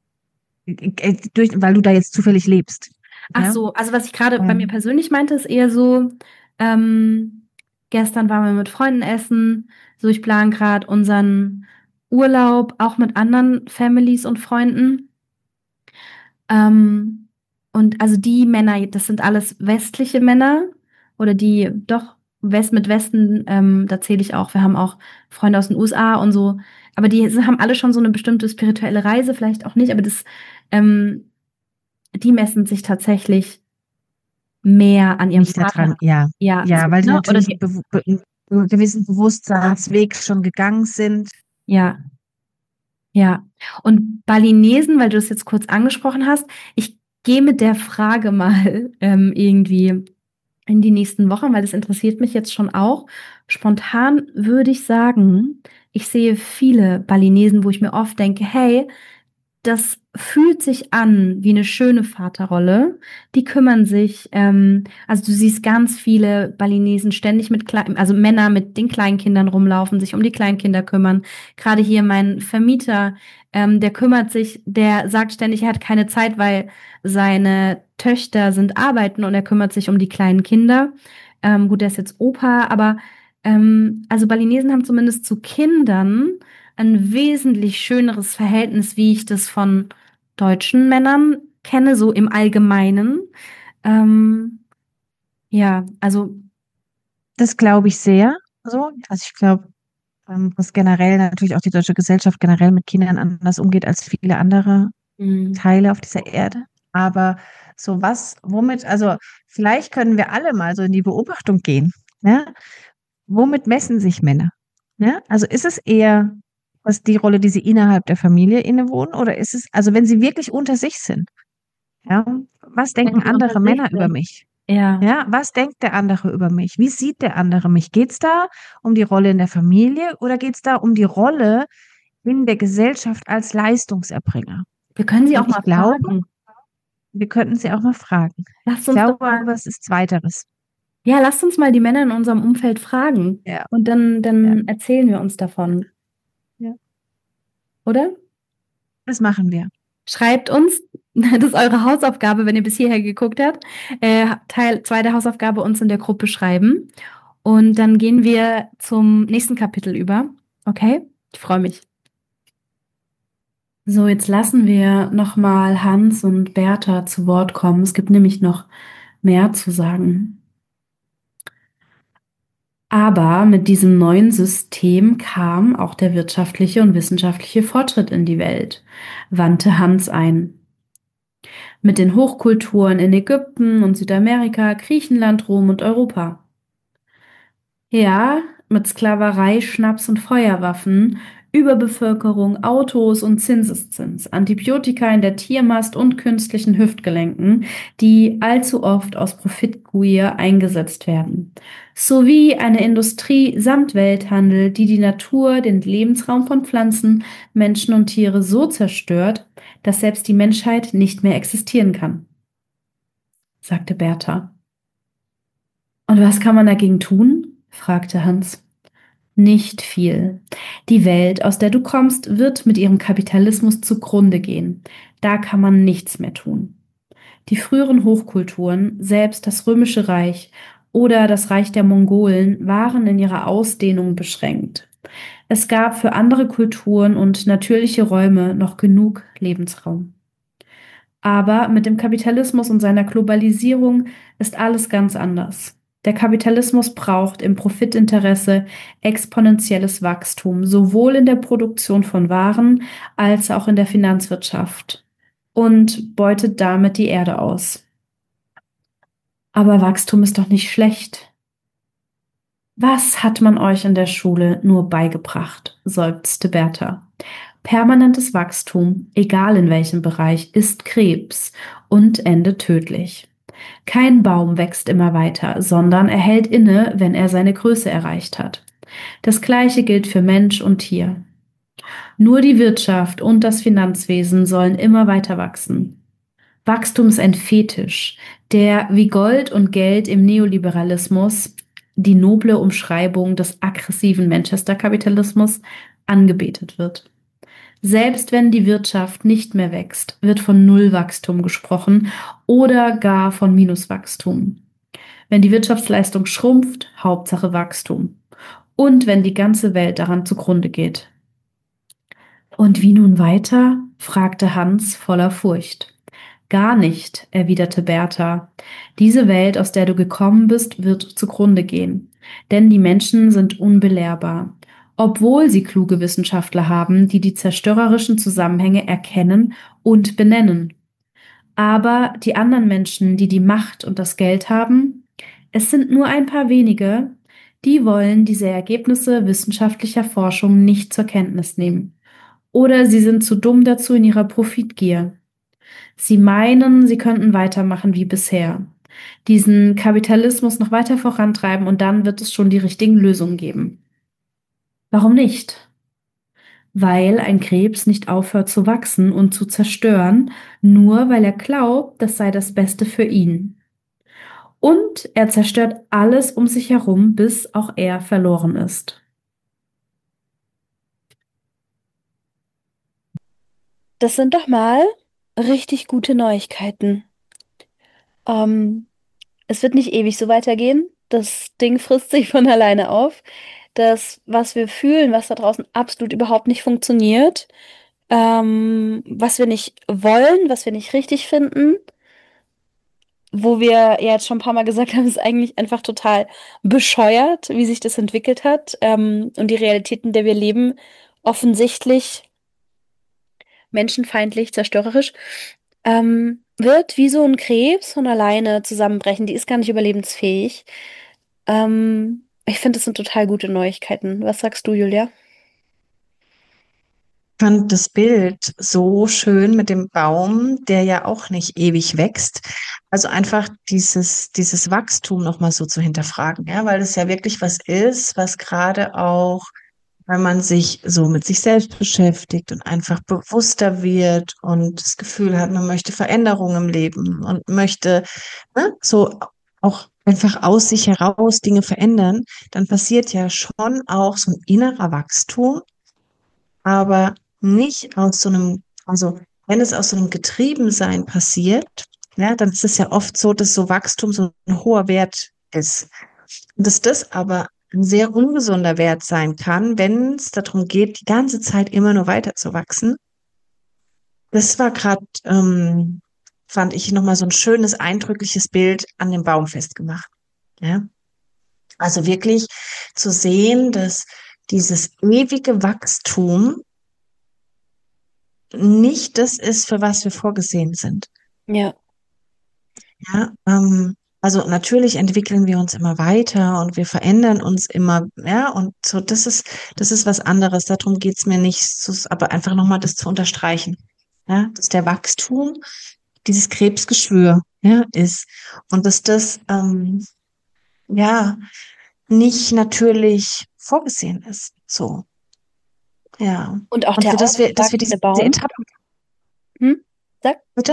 Weil du da jetzt zufällig lebst. Ach Ja. so, also was ich gerade bei mir Ähm, persönlich meinte, ist eher so, ähm, gestern waren wir mit Freunden essen, so ich plane gerade unseren Urlaub auch mit anderen Families und Freunden. Ähm, und also die Männer, das sind alles westliche Männer oder die doch mit Westen, da zähle ich auch, wir haben auch Freunde aus den USA und so, aber haben alle schon so eine bestimmte spirituelle Reise, vielleicht auch nicht, aber ähm, die messen sich tatsächlich mehr an ihrem Nicht Vater. daran, ja. Ja, Ja, so, weil die ne? Oder natürlich einen gewissen Bewusstseinsweg schon gegangen sind. ja, ja. Und Balinesen, weil du das jetzt kurz angesprochen hast, ich gehe mit der Frage mal irgendwie in die nächsten Wochen, weil das interessiert mich jetzt schon auch. Spontan würde ich sagen, ich sehe viele Balinesen, wo ich mir oft denke, hey, das fühlt sich an wie eine schöne Vaterrolle. Die kümmern sich, also du siehst ganz viele Balinesen ständig also Männer mit den Kleinkindern rumlaufen, sich um die Kleinkinder kümmern. Gerade hier mein Vermieter, der kümmert sich, der sagt ständig, er hat keine Zeit, weil seine Töchter sind arbeiten und er kümmert sich um die kleinen Kinder. Gut, der ist jetzt Opa, aber also Balinesen haben zumindest zu Kindern ein wesentlich schöneres Verhältnis, wie ich das von deutschen Männern kenne, so im Allgemeinen. Ja, also Das glaube ich sehr. So. Also ich glaube, dass generell natürlich auch die deutsche Gesellschaft generell mit Kindern anders umgeht als viele andere mh, Teile auf dieser Erde. Aber so was, womit, also vielleicht können wir alle mal so in die Beobachtung gehen. Ne? Womit messen sich Männer? Ne? Also ist es eher was die Rolle, die sie innerhalb der Familie innewohnen, oder ist es, also wenn sie wirklich unter sich sind, ja, was wenn denken sie unter andere sich Männer über sind. mich? Ja, Ja, was denkt der andere über mich? Wie sieht der andere mich? Geht es da um die Rolle in der Familie oder geht es da um die Rolle in der Gesellschaft als Leistungserbringer? wir können sie auch Und ich mal glaube, fragen. wir könnten sie auch mal fragen. Lasst Ich uns doch glaube, mal, es ist Zweiteres. ja, lasst uns mal die Männer in unserem Umfeld fragen. Ja, Und dann, ja, dann erzählen wir uns davon, ja. oder? Das machen wir. Schreibt uns, das ist eure Hausaufgabe, wenn ihr bis hierher geguckt habt. Teil 2 der Hausaufgabe uns in der Gruppe schreiben. Und dann gehen wir zum nächsten Kapitel über. Okay? Ich freue mich. So, jetzt lassen wir nochmal Hans und Bertha zu Wort kommen. Es gibt nämlich noch mehr zu sagen. Aber mit diesem neuen System kam auch der wirtschaftliche und wissenschaftliche Fortschritt in die Welt, wandte Hans ein. Mit den Hochkulturen in Ägypten und Südamerika, Griechenland, Rom und Europa. Ja, mit Sklaverei, Schnaps und Feuerwaffen, Überbevölkerung, Autos und Zinseszins, Antibiotika in der Tiermast und künstlichen Hüftgelenken, die allzu oft aus Profitgier eingesetzt werden, sowie eine Industrie samt Welthandel, die die Natur, den Lebensraum von Pflanzen, Menschen und Tiere so zerstört, dass selbst die Menschheit nicht mehr existieren kann, sagte Bertha. Und was kann man dagegen tun? Fragte Hans. Nicht viel. Die Welt, aus der du kommst, wird mit ihrem Kapitalismus zugrunde gehen. Da kann man nichts mehr tun. Die früheren Hochkulturen, selbst das Römische Reich oder das Reich der Mongolen, waren in ihrer Ausdehnung beschränkt. Es gab für andere Kulturen und natürliche Räume noch genug Lebensraum. Aber mit dem Kapitalismus und seiner Globalisierung ist alles ganz anders. Der Kapitalismus braucht im Profitinteresse exponentielles Wachstum, sowohl in der Produktion von Waren als auch in der Finanzwirtschaft und beutet damit die Erde aus. Aber Wachstum ist doch nicht schlecht. Was hat man euch in der Schule nur beigebracht? Seufzte Bertha. Permanentes Wachstum, egal in welchem Bereich, ist Krebs und endet tödlich. Kein Baum wächst immer weiter, sondern er hält inne, wenn er seine Größe erreicht hat. Das Gleiche gilt für Mensch und Tier. Nur die Wirtschaft und das Finanzwesen sollen immer weiter wachsen. Wachstum ist ein Fetisch, der wie Gold und Geld im Neoliberalismus, die noble Umschreibung des aggressiven Manchester-Kapitalismus, angebetet wird. Selbst wenn die Wirtschaft nicht mehr wächst, wird von Nullwachstum gesprochen oder gar von Minuswachstum. Wenn die Wirtschaftsleistung schrumpft, Hauptsache Wachstum. Und wenn die ganze Welt daran zugrunde geht. Und wie nun weiter? Fragte Hans voller Furcht. Gar nicht, erwiderte Bertha. Diese Welt, aus der du gekommen bist, wird zugrunde gehen. Denn die Menschen sind unbelehrbar. Obwohl sie kluge Wissenschaftler haben, die die zerstörerischen Zusammenhänge erkennen und benennen. Aber die anderen Menschen, die die Macht und das Geld haben, es sind nur ein paar wenige, die wollen diese Ergebnisse wissenschaftlicher Forschung nicht zur Kenntnis nehmen. Oder sie sind zu dumm dazu in ihrer Profitgier. Sie meinen, sie könnten weitermachen wie bisher, diesen Kapitalismus noch weiter vorantreiben und dann wird es schon die richtigen Lösungen geben. Warum nicht? weil ein Krebs nicht aufhört zu wachsen und zu zerstören, nur weil er glaubt, das sei das Beste für ihn. Und er zerstört alles um sich herum, bis auch er verloren ist. Das sind doch mal richtig gute Neuigkeiten. Ähm, Es wird nicht ewig so weitergehen. Das Ding frisst sich von alleine auf. Das, was wir fühlen, was da draußen absolut überhaupt nicht funktioniert, was wir nicht wollen, was wir nicht richtig finden, wo wir ja jetzt schon ein paar Mal gesagt haben, ist eigentlich einfach total bescheuert, wie sich das entwickelt hat, und die Realität, in der wir leben, offensichtlich menschenfeindlich, zerstörerisch, wird wie so ein Krebs von alleine zusammenbrechen. Die ist gar nicht überlebensfähig. Ich finde, das sind total gute Neuigkeiten. Was sagst du, Julia? Fand das Bild so schön mit dem Baum, der ja auch nicht ewig wächst. Also einfach dieses Wachstum nochmal so zu hinterfragen, ja, weil es ja wirklich was ist, was gerade auch, wenn man sich so mit sich selbst beschäftigt und einfach bewusster wird und das Gefühl hat, man möchte Veränderung im Leben und möchte, ne, so auch einfach aus sich heraus Dinge verändern, dann passiert ja schon auch so ein innerer Wachstum, aber nicht aus so einem, also wenn es aus so einem Getriebensein passiert, ja, dann ist es ja oft so, dass so Wachstum so ein hoher Wert ist. Und dass das aber ein sehr ungesunder Wert sein kann, wenn es darum geht, die ganze Zeit immer nur weiter zu wachsen. Das war gerade, fand ich nochmal so ein schönes, eindrückliches Bild an dem Baum festgemacht. Ja? Also wirklich zu sehen, dass dieses ewige Wachstum nicht das ist, für was wir vorgesehen sind. Ja. Ja, also natürlich entwickeln wir uns immer weiter und wir verändern uns immer, ja, und so, das ist was anderes. Darum geht's mir nicht, aber einfach nochmal das zu unterstreichen. Ja, dass der Wachstum dieses Krebsgeschwür, ja, ist. Und dass das, ja, nicht natürlich vorgesehen ist. So, ja. Und auch Und der dass wir ausgewachsene diese Baum. Etappen, Hm? Sag. bitte?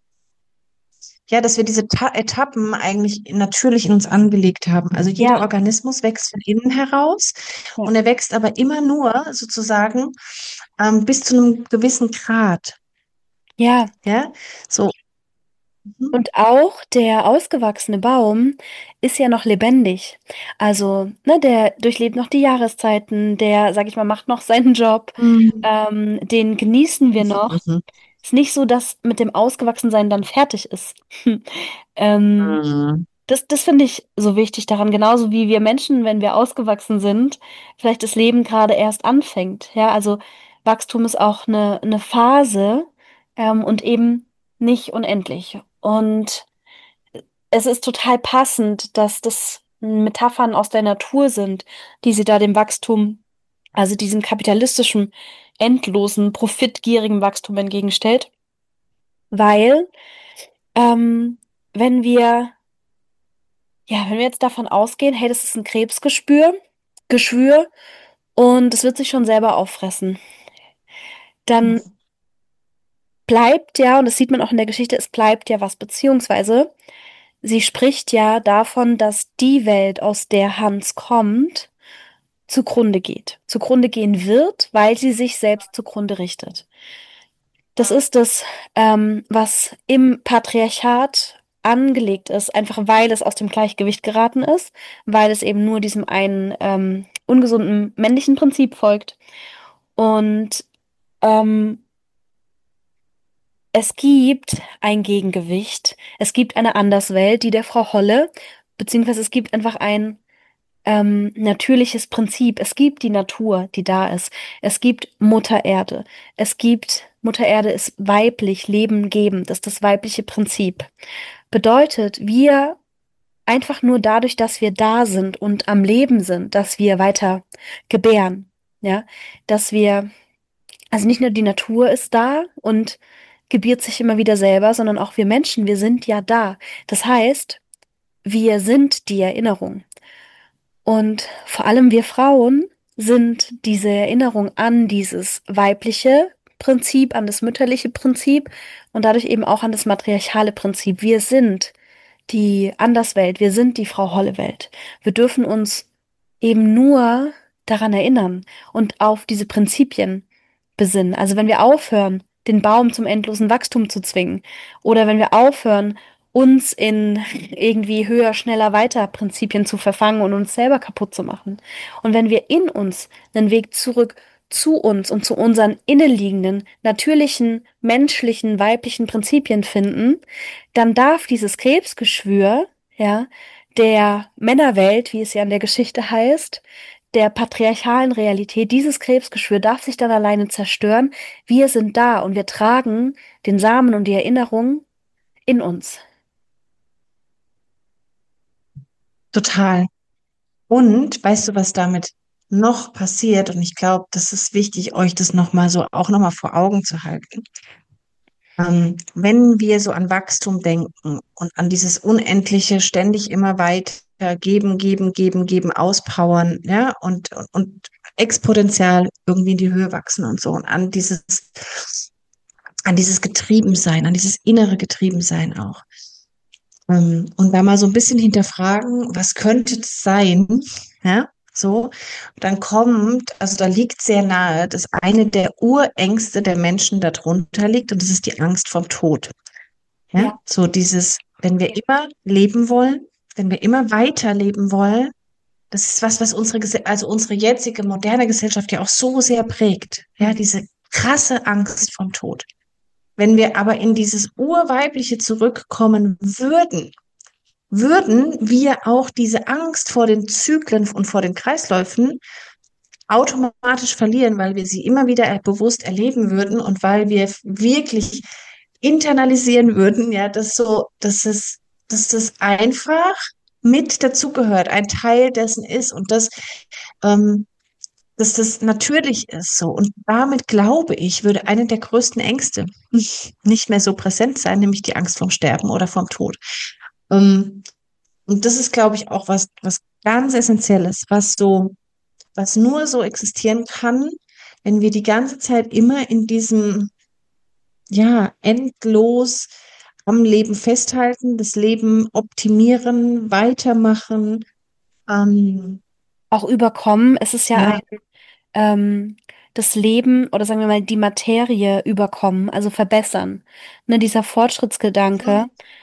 Ja, dass wir diese Etappen eigentlich natürlich in uns angelegt haben. Also jeder Ja, Organismus wächst von innen heraus ja. und er wächst aber immer nur sozusagen bis zu einem gewissen Grad. Ja. Ja, so. Mhm. Und auch der ausgewachsene Baum ist ja noch lebendig. Also, ne, der durchlebt noch die Jahreszeiten, der, sag ich mal, macht noch seinen Job, Mhm. den genießen wir noch. Mhm. Ist nicht so, dass mit dem Ausgewachsensein dann fertig ist. Ähm, Mhm. das finde ich so wichtig daran, genauso wie wir Menschen, wenn wir ausgewachsen sind, vielleicht das Leben gerade erst anfängt. Ja, also Wachstum ist auch eine Phase, und eben nicht unendlich. Und es ist total passend, dass das Metaphern aus der Natur sind, die sie da dem Wachstum, also diesem kapitalistischen, endlosen, profitgierigen Wachstum entgegenstellt. Weil, ähm, wenn wir wenn wir jetzt davon ausgehen, hey, das ist ein Geschwür und es wird sich schon selber auffressen, dann bleibt ja, und das sieht man auch in der Geschichte, es bleibt ja was, beziehungsweise sie spricht ja davon, dass die Welt, aus der Hans kommt, zugrunde geht, zugrunde gehen wird, weil sie sich selbst zugrunde richtet. Das ist das, was im Patriarchat angelegt ist, einfach weil es aus dem Gleichgewicht geraten ist, weil es eben nur diesem einen ungesunden männlichen Prinzip folgt. Und ähm, es gibt ein Gegengewicht, es gibt eine Anderswelt, die der Frau Holle, beziehungsweise es gibt einfach ein natürliches Prinzip. Es gibt die Natur, die da ist. Es gibt Mutter Erde. Mutter Erde ist weiblich, lebengebend, das ist das weibliche Prinzip. Bedeutet, wir einfach nur dadurch, dass wir da sind und am Leben sind, dass wir weiter gebären. Ja, dass wir, also nicht nur die Natur ist da und gebiert sich immer wieder selber, sondern auch wir Menschen, wir sind ja da. Das heißt, wir sind die Erinnerung. Und vor allem wir Frauen sind diese Erinnerung an dieses weibliche Prinzip, an das mütterliche Prinzip und dadurch eben auch an das matriarchale Prinzip. Wir sind die Anderswelt, wir sind die Frau Hollewelt. Wir dürfen uns eben nur daran erinnern und auf diese Prinzipien besinnen. Also wenn wir aufhören, den Baum zum endlosen Wachstum zu zwingen, oder wenn wir aufhören, uns in irgendwie höher, schneller, weiter Prinzipien zu verfangen und uns selber kaputt zu machen. Und wenn wir in uns einen Weg zurück zu uns und zu unseren innenliegenden, natürlichen, menschlichen, weiblichen Prinzipien finden, dann darf dieses Krebsgeschwür, ja, der Männerwelt, wie es ja in der Geschichte heißt, der patriarchalen Realität, dieses Krebsgeschwür darf sich dann alleine zerstören. Wir sind da und wir tragen den Samen und die Erinnerung in uns. Total. Und weißt du, was damit noch passiert? Und ich glaube, das ist wichtig, euch das nochmal so auch nochmal vor Augen zu halten. Wenn wir so an Wachstum denken und an dieses unendliche, ständig immer weiter geben, geben, geben, geben, auspowern, ja, und exponentiell irgendwie in die Höhe wachsen und so, und an dieses Getriebensein, an dieses innere Getriebensein auch. Und da mal so ein bisschen hinterfragen, was könnte das sein? Ja, so. Dann kommt, also da liegt sehr nahe, dass eine der Urängste der Menschen darunter liegt, und das ist die Angst vom Tod. Ja, Ja, so dieses, wenn wir immer leben wollen, wenn wir immer weiterleben wollen, das ist was, was also unsere jetzige moderne Gesellschaft ja auch so sehr prägt. Ja, mhm. diese krasse Angst vom Tod. Wenn wir aber in dieses Urweibliche zurückkommen würden wir auch diese Angst vor den Zyklen und vor den Kreisläufen automatisch verlieren, weil wir sie immer wieder bewusst erleben würden und weil wir wirklich internalisieren würden, ja, dass das einfach mit dazugehört, ein Teil dessen ist, und ähm, dass das natürlich ist so. Und damit, glaube ich, würde eine der größten Ängste nicht mehr so präsent sein, nämlich die Angst vom Sterben oder vom Tod. Ähm, und das ist, glaube ich, auch was ganz Essentielles, was nur so existieren kann, wenn wir die ganze Zeit immer in diesem, ja, endlos am Leben festhalten, das Leben optimieren, weitermachen. Ähm, Auch überkommen. Es ist ja ja, ähm, das Leben oder sagen wir mal die Materie überkommen, also verbessern. Ne, dieser Fortschrittsgedanke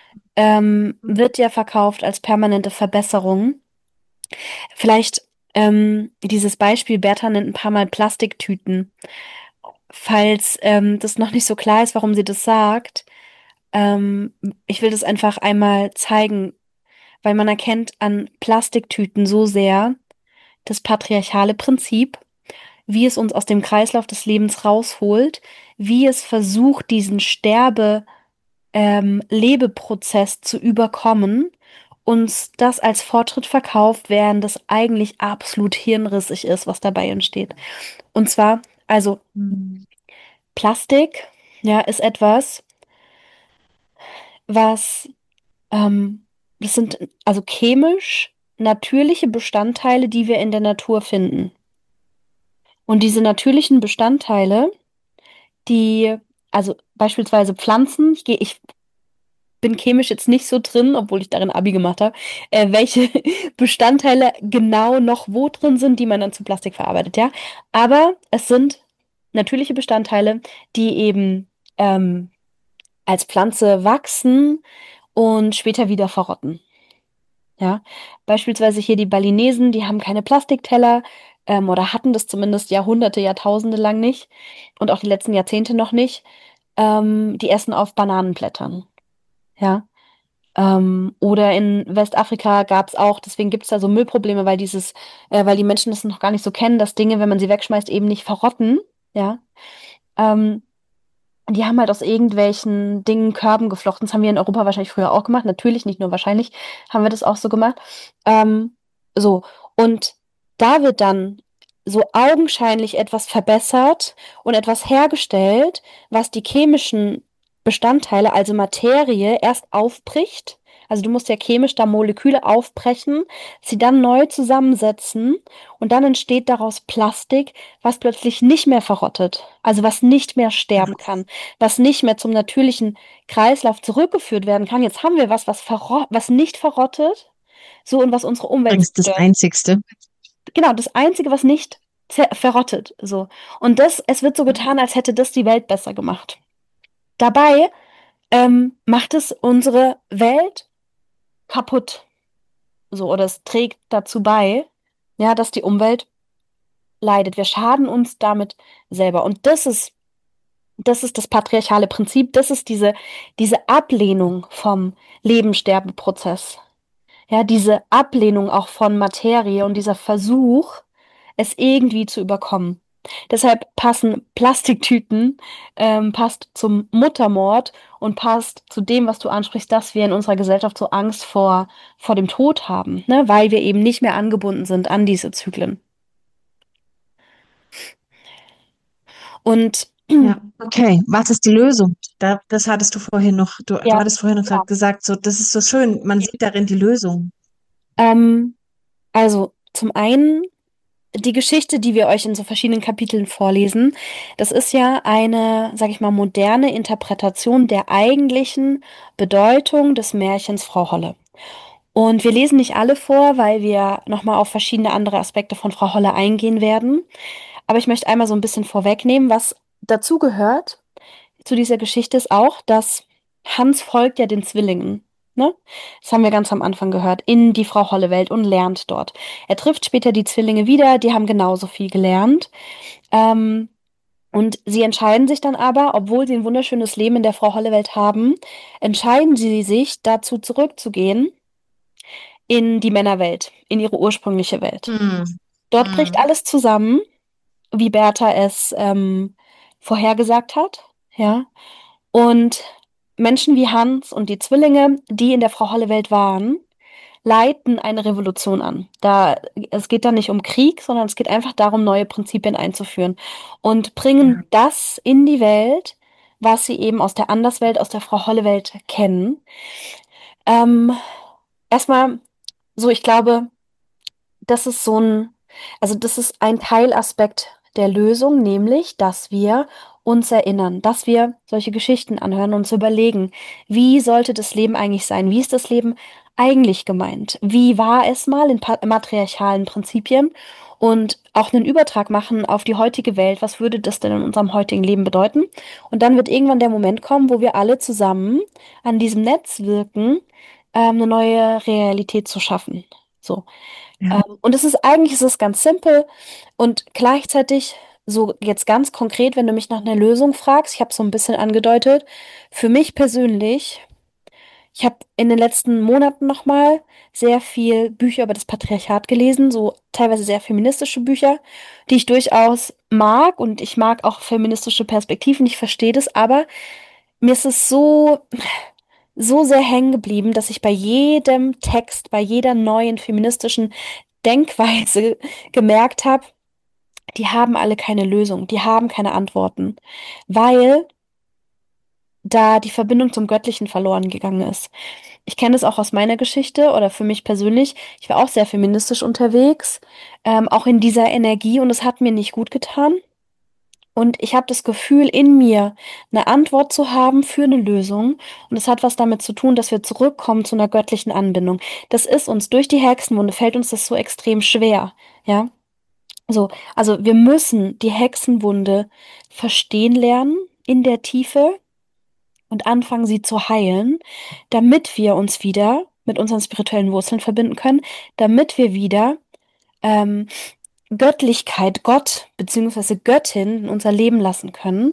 wird ja verkauft als permanente Verbesserung. Vielleicht dieses Beispiel, Bertha nennt ein paar Mal Plastiktüten. Falls das noch nicht so klar ist, warum sie das sagt, ähm, ich will das einfach einmal zeigen, weil man erkennt an Plastiktüten so sehr das patriarchale Prinzip, wie es uns aus dem Kreislauf des Lebens rausholt, wie es versucht, diesen Lebeprozess zu überkommen, uns das als Fortschritt verkauft, während das eigentlich absolut hirnrissig ist, was dabei entsteht. Und zwar, also hm, Plastik, ja, ist etwas, was, das sind also chemisch natürliche Bestandteile, die wir in der Natur finden. Und diese natürlichen Bestandteile, die, also beispielsweise Pflanzen, ich bin chemisch jetzt nicht so drin, obwohl ich darin Abi gemacht habe, welche Bestandteile genau noch wo drin sind, die man dann zu Plastik verarbeitet, ja. Aber es sind natürliche Bestandteile, die eben als Pflanze wachsen und später wieder verrotten. Ja, beispielsweise hier die Balinesen, die haben keine Plastikteller, oder hatten das zumindest Jahrhunderte, Jahrtausende lang nicht und auch die letzten Jahrzehnte noch nicht. Die essen auf Bananenblättern. Ja. Oder in Westafrika gab es auch, deswegen gibt es da so Müllprobleme, weil die Menschen das noch gar nicht so kennen, dass Dinge, wenn man sie wegschmeißt, eben nicht verrotten. Ja. Ähm, Die haben halt aus irgendwelchen Dingen Körben geflochten. Das haben wir in Europa wahrscheinlich früher auch gemacht. Natürlich, nicht nur wahrscheinlich, haben wir das auch so gemacht. Ähm, so. Und da wird dann so augenscheinlich etwas verbessert und etwas hergestellt, was die chemischen Bestandteile, also Materie, erst aufbricht, Also du musst ja chemisch da Moleküle aufbrechen, sie dann neu zusammensetzen und dann entsteht daraus Plastik, was plötzlich nicht mehr verrottet, also was nicht mehr sterben kann, was nicht mehr zum natürlichen Kreislauf zurückgeführt werden kann. Jetzt haben wir was nicht verrottet, so und was unsere Umwelt Das ist das zerstört. Einzigste. Genau, das Einzige, was nicht verrottet, so. Und es wird so getan, als hätte das die Welt besser gemacht. Dabei macht es unsere Welt kaputt. So, oder es trägt dazu bei, ja, dass die Umwelt leidet. Wir schaden uns damit selber. Und das ist das patriarchale Prinzip. Das ist diese Ablehnung vom Leben-Sterben-Prozess. Ja, diese Ablehnung auch von Materie und dieser Versuch, es irgendwie zu überkommen. Deshalb passen Plastiktüten, passt zum Muttermord und passt zu dem, was du ansprichst, dass wir in unserer Gesellschaft so Angst vor dem Tod haben, ne? Weil wir eben nicht mehr angebunden sind an diese Zyklen. Und Ja, okay. Was ist die Lösung? Das hattest du vorhin noch, du ja, hattest vorhin noch genau. gesagt, so, das ist so schön, man sieht darin die Lösung. Ähm, also zum einen die Geschichte, die wir euch in so verschiedenen Kapiteln vorlesen, das ist ja eine, sag ich mal, moderne Interpretation der eigentlichen Bedeutung des Märchens Frau Holle. Und wir lesen nicht alle vor, weil wir nochmal auf verschiedene andere Aspekte von Frau Holle eingehen werden. Aber ich möchte einmal so ein bisschen vorwegnehmen, was dazu gehört zu dieser Geschichte ist auch, dass Hans folgt ja den Zwillingen. Ne? Das haben wir ganz am Anfang gehört, in die Frau Holle Welt und lernt dort. Er trifft später die Zwillinge wieder, die haben genauso viel gelernt. Ähm, und sie entscheiden sich dann aber, obwohl sie ein wunderschönes Leben in der Frau Holle Welt haben, entscheiden sie sich dazu zurückzugehen in die Männerwelt, in ihre ursprüngliche Welt. Hm. Dort bricht Hm. alles zusammen, wie Bertha es vorhergesagt hat. Ja. Und Menschen wie Hans und die Zwillinge, die in der Frau Holle Welt waren, leiten eine Revolution an. Es geht da nicht um Krieg, sondern es geht einfach darum, neue Prinzipien einzuführen und Ja. bringen das in die Welt, was sie eben aus der Anderswelt, aus der Frau Holle Welt kennen. Ähm, erstmal so, ich glaube, das ist das ist ein Teilaspekt der Lösung, nämlich, dass wir uns erinnern, dass wir solche Geschichten anhören und uns überlegen, wie sollte das Leben eigentlich sein? Wie ist das Leben eigentlich gemeint? Wie war es mal in matriarchalen Prinzipien? Und auch einen Übertrag machen auf die heutige Welt. Was würde das denn in unserem heutigen Leben bedeuten? Und dann wird irgendwann der Moment kommen, wo wir alle zusammen an diesem Netz wirken, eine neue Realität zu schaffen. So. Ja. Und eigentlich ist es ganz simpel und gleichzeitig so jetzt ganz konkret, wenn du mich nach einer Lösung fragst, ich habe so ein bisschen angedeutet, für mich persönlich, ich habe in den letzten Monaten nochmal sehr viel Bücher über das Patriarchat gelesen, so teilweise sehr feministische Bücher, die ich durchaus mag und ich mag auch feministische Perspektiven, ich verstehe das, aber mir ist es so sehr hängen geblieben, dass ich bei jedem Text, bei jeder neuen feministischen Denkweise gemerkt habe, die haben alle keine Lösung, die haben keine Antworten, weil da die Verbindung zum Göttlichen verloren gegangen ist. Ich kenne es auch aus meiner Geschichte oder für mich persönlich. Ich war auch sehr feministisch unterwegs, auch in dieser Energie und es hat mir nicht gut getan. Und ich habe das Gefühl, in mir eine Antwort zu haben für eine Lösung. Und es hat was damit zu tun, dass wir zurückkommen zu einer göttlichen Anbindung. Das ist uns durch die Hexenwunde, fällt uns das so extrem schwer. Ja, so. Also wir müssen die Hexenwunde verstehen lernen in der Tiefe und anfangen, sie zu heilen, damit wir uns wieder mit unseren spirituellen Wurzeln verbinden können, damit wir wieder ähm, Göttlichkeit, Gott beziehungsweise Göttin in unser Leben lassen können,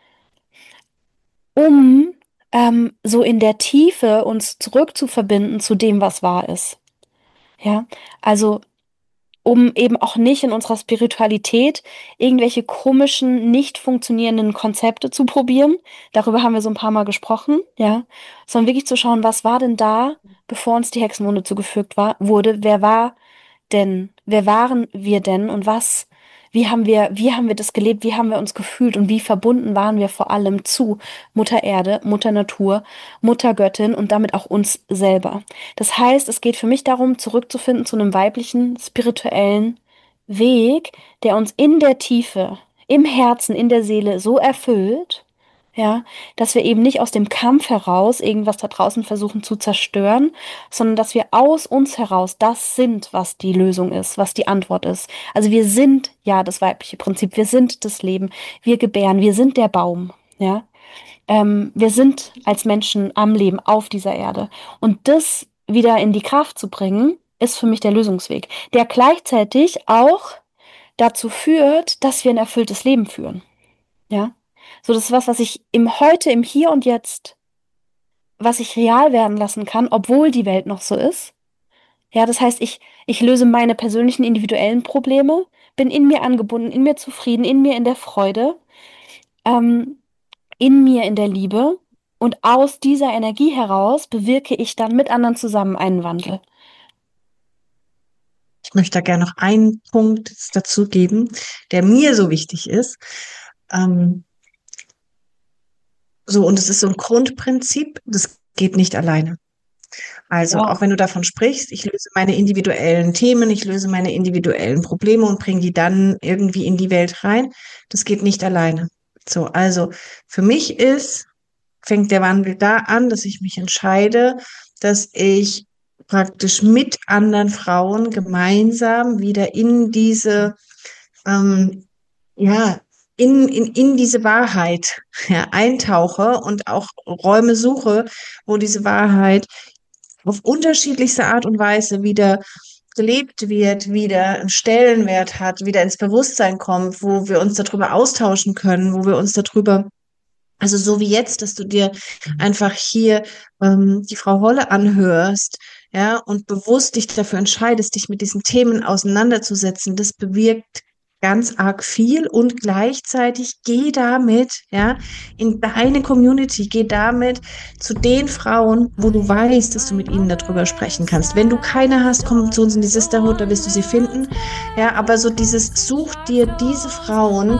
um so in der Tiefe uns zurückzuverbinden zu dem, was wahr ist. Ja, also um eben auch nicht in unserer Spiritualität irgendwelche komischen, nicht funktionierenden Konzepte zu probieren. Darüber haben wir so ein paar Mal gesprochen, ja, sondern wirklich zu schauen, was war denn da, bevor uns die Hexenwunde zugefügt wurde, wer waren wir denn und wie haben wir das gelebt, wie haben wir uns gefühlt und wie verbunden waren wir vor allem zu Mutter Erde, Mutter Natur, Mutter Göttin und damit auch uns selber. Das heißt, es geht für mich darum, zurückzufinden zu einem weiblichen, spirituellen Weg, der uns in der Tiefe, im Herzen, in der Seele so erfüllt, ja, dass wir eben nicht aus dem Kampf heraus irgendwas da draußen versuchen zu zerstören, sondern dass wir aus uns heraus das sind, was die Lösung ist, was die Antwort ist. Also wir sind ja das weibliche Prinzip, wir sind das Leben, wir gebären, wir sind der Baum, ja. Wir sind als Menschen am Leben auf dieser Erde. Und das wieder in die Kraft zu bringen, ist für mich der Lösungsweg, der gleichzeitig auch dazu führt, dass wir ein erfülltes Leben führen. Ja. So, das ist was ich im Heute, im Hier und Jetzt, was ich real werden lassen kann, obwohl die Welt noch so ist. Ja, das heißt, ich löse meine persönlichen individuellen Probleme, bin in mir angebunden, in mir zufrieden, in mir in der Freude, ähm, in mir in der Liebe. Und aus dieser Energie heraus bewirke ich dann mit anderen zusammen einen Wandel. Ich möchte da gerne noch einen Punkt dazu geben, der mir so wichtig ist. Ähm, und es ist so ein Grundprinzip, das geht nicht alleine. Also, auch Ja. wenn du davon sprichst, ich löse meine individuellen Themen, ich löse meine individuellen Probleme und bringe die dann irgendwie in die Welt rein, das geht nicht alleine. So, also für mich fängt der Wandel da an, dass ich mich entscheide, dass ich praktisch mit anderen Frauen gemeinsam wieder in diese, ja, in diese Wahrheit, ja, eintauche und auch Räume suche, wo diese Wahrheit auf unterschiedlichste Art und Weise wieder gelebt wird, wieder einen Stellenwert hat, wieder ins Bewusstsein kommt, wo wir uns darüber austauschen können, wo wir uns darüber, also so wie jetzt, dass du dir einfach hier die Frau Holle anhörst, ja, und bewusst dich dafür entscheidest, dich mit diesen Themen auseinanderzusetzen, das bewirkt ganz arg viel und gleichzeitig geh damit, ja, in deine Community, geh damit zu den Frauen, wo du weißt, dass du mit ihnen darüber sprechen kannst. Wenn du keine hast, komm zu uns in die Sisterhood, da wirst du sie finden, ja, aber so such dir diese Frauen,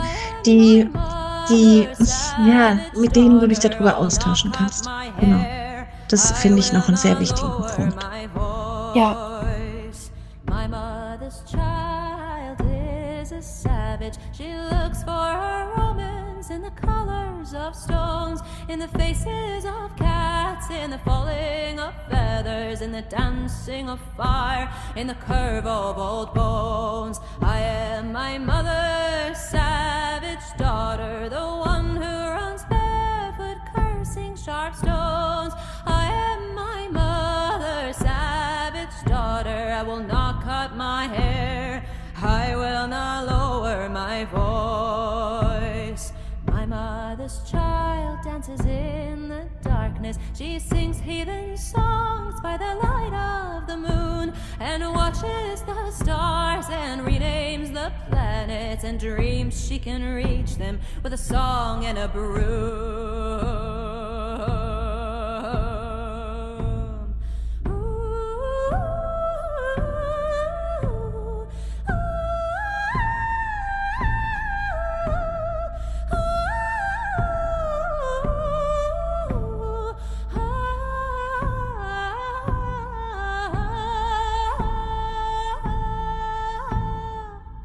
ja, mit denen du dich darüber austauschen kannst. Genau. Das finde ich noch einen sehr wichtigen Punkt. Ja. My mother's child is a savage. She looks for her romance in the colors of stones, in the faces of cats, in the falling of feathers, in the dancing of fire, in the curve of old bones. I am my mother's savage daughter, the one who runs barefoot, cursing sharp stones. I am my mother's savage daughter. I will not cut my hair, I will not lower my voice. My mother's child dances in the darkness. She sings heathen songs by the light of the moon, and watches the stars and renames the planets, and dreams she can reach them with a song and a broom.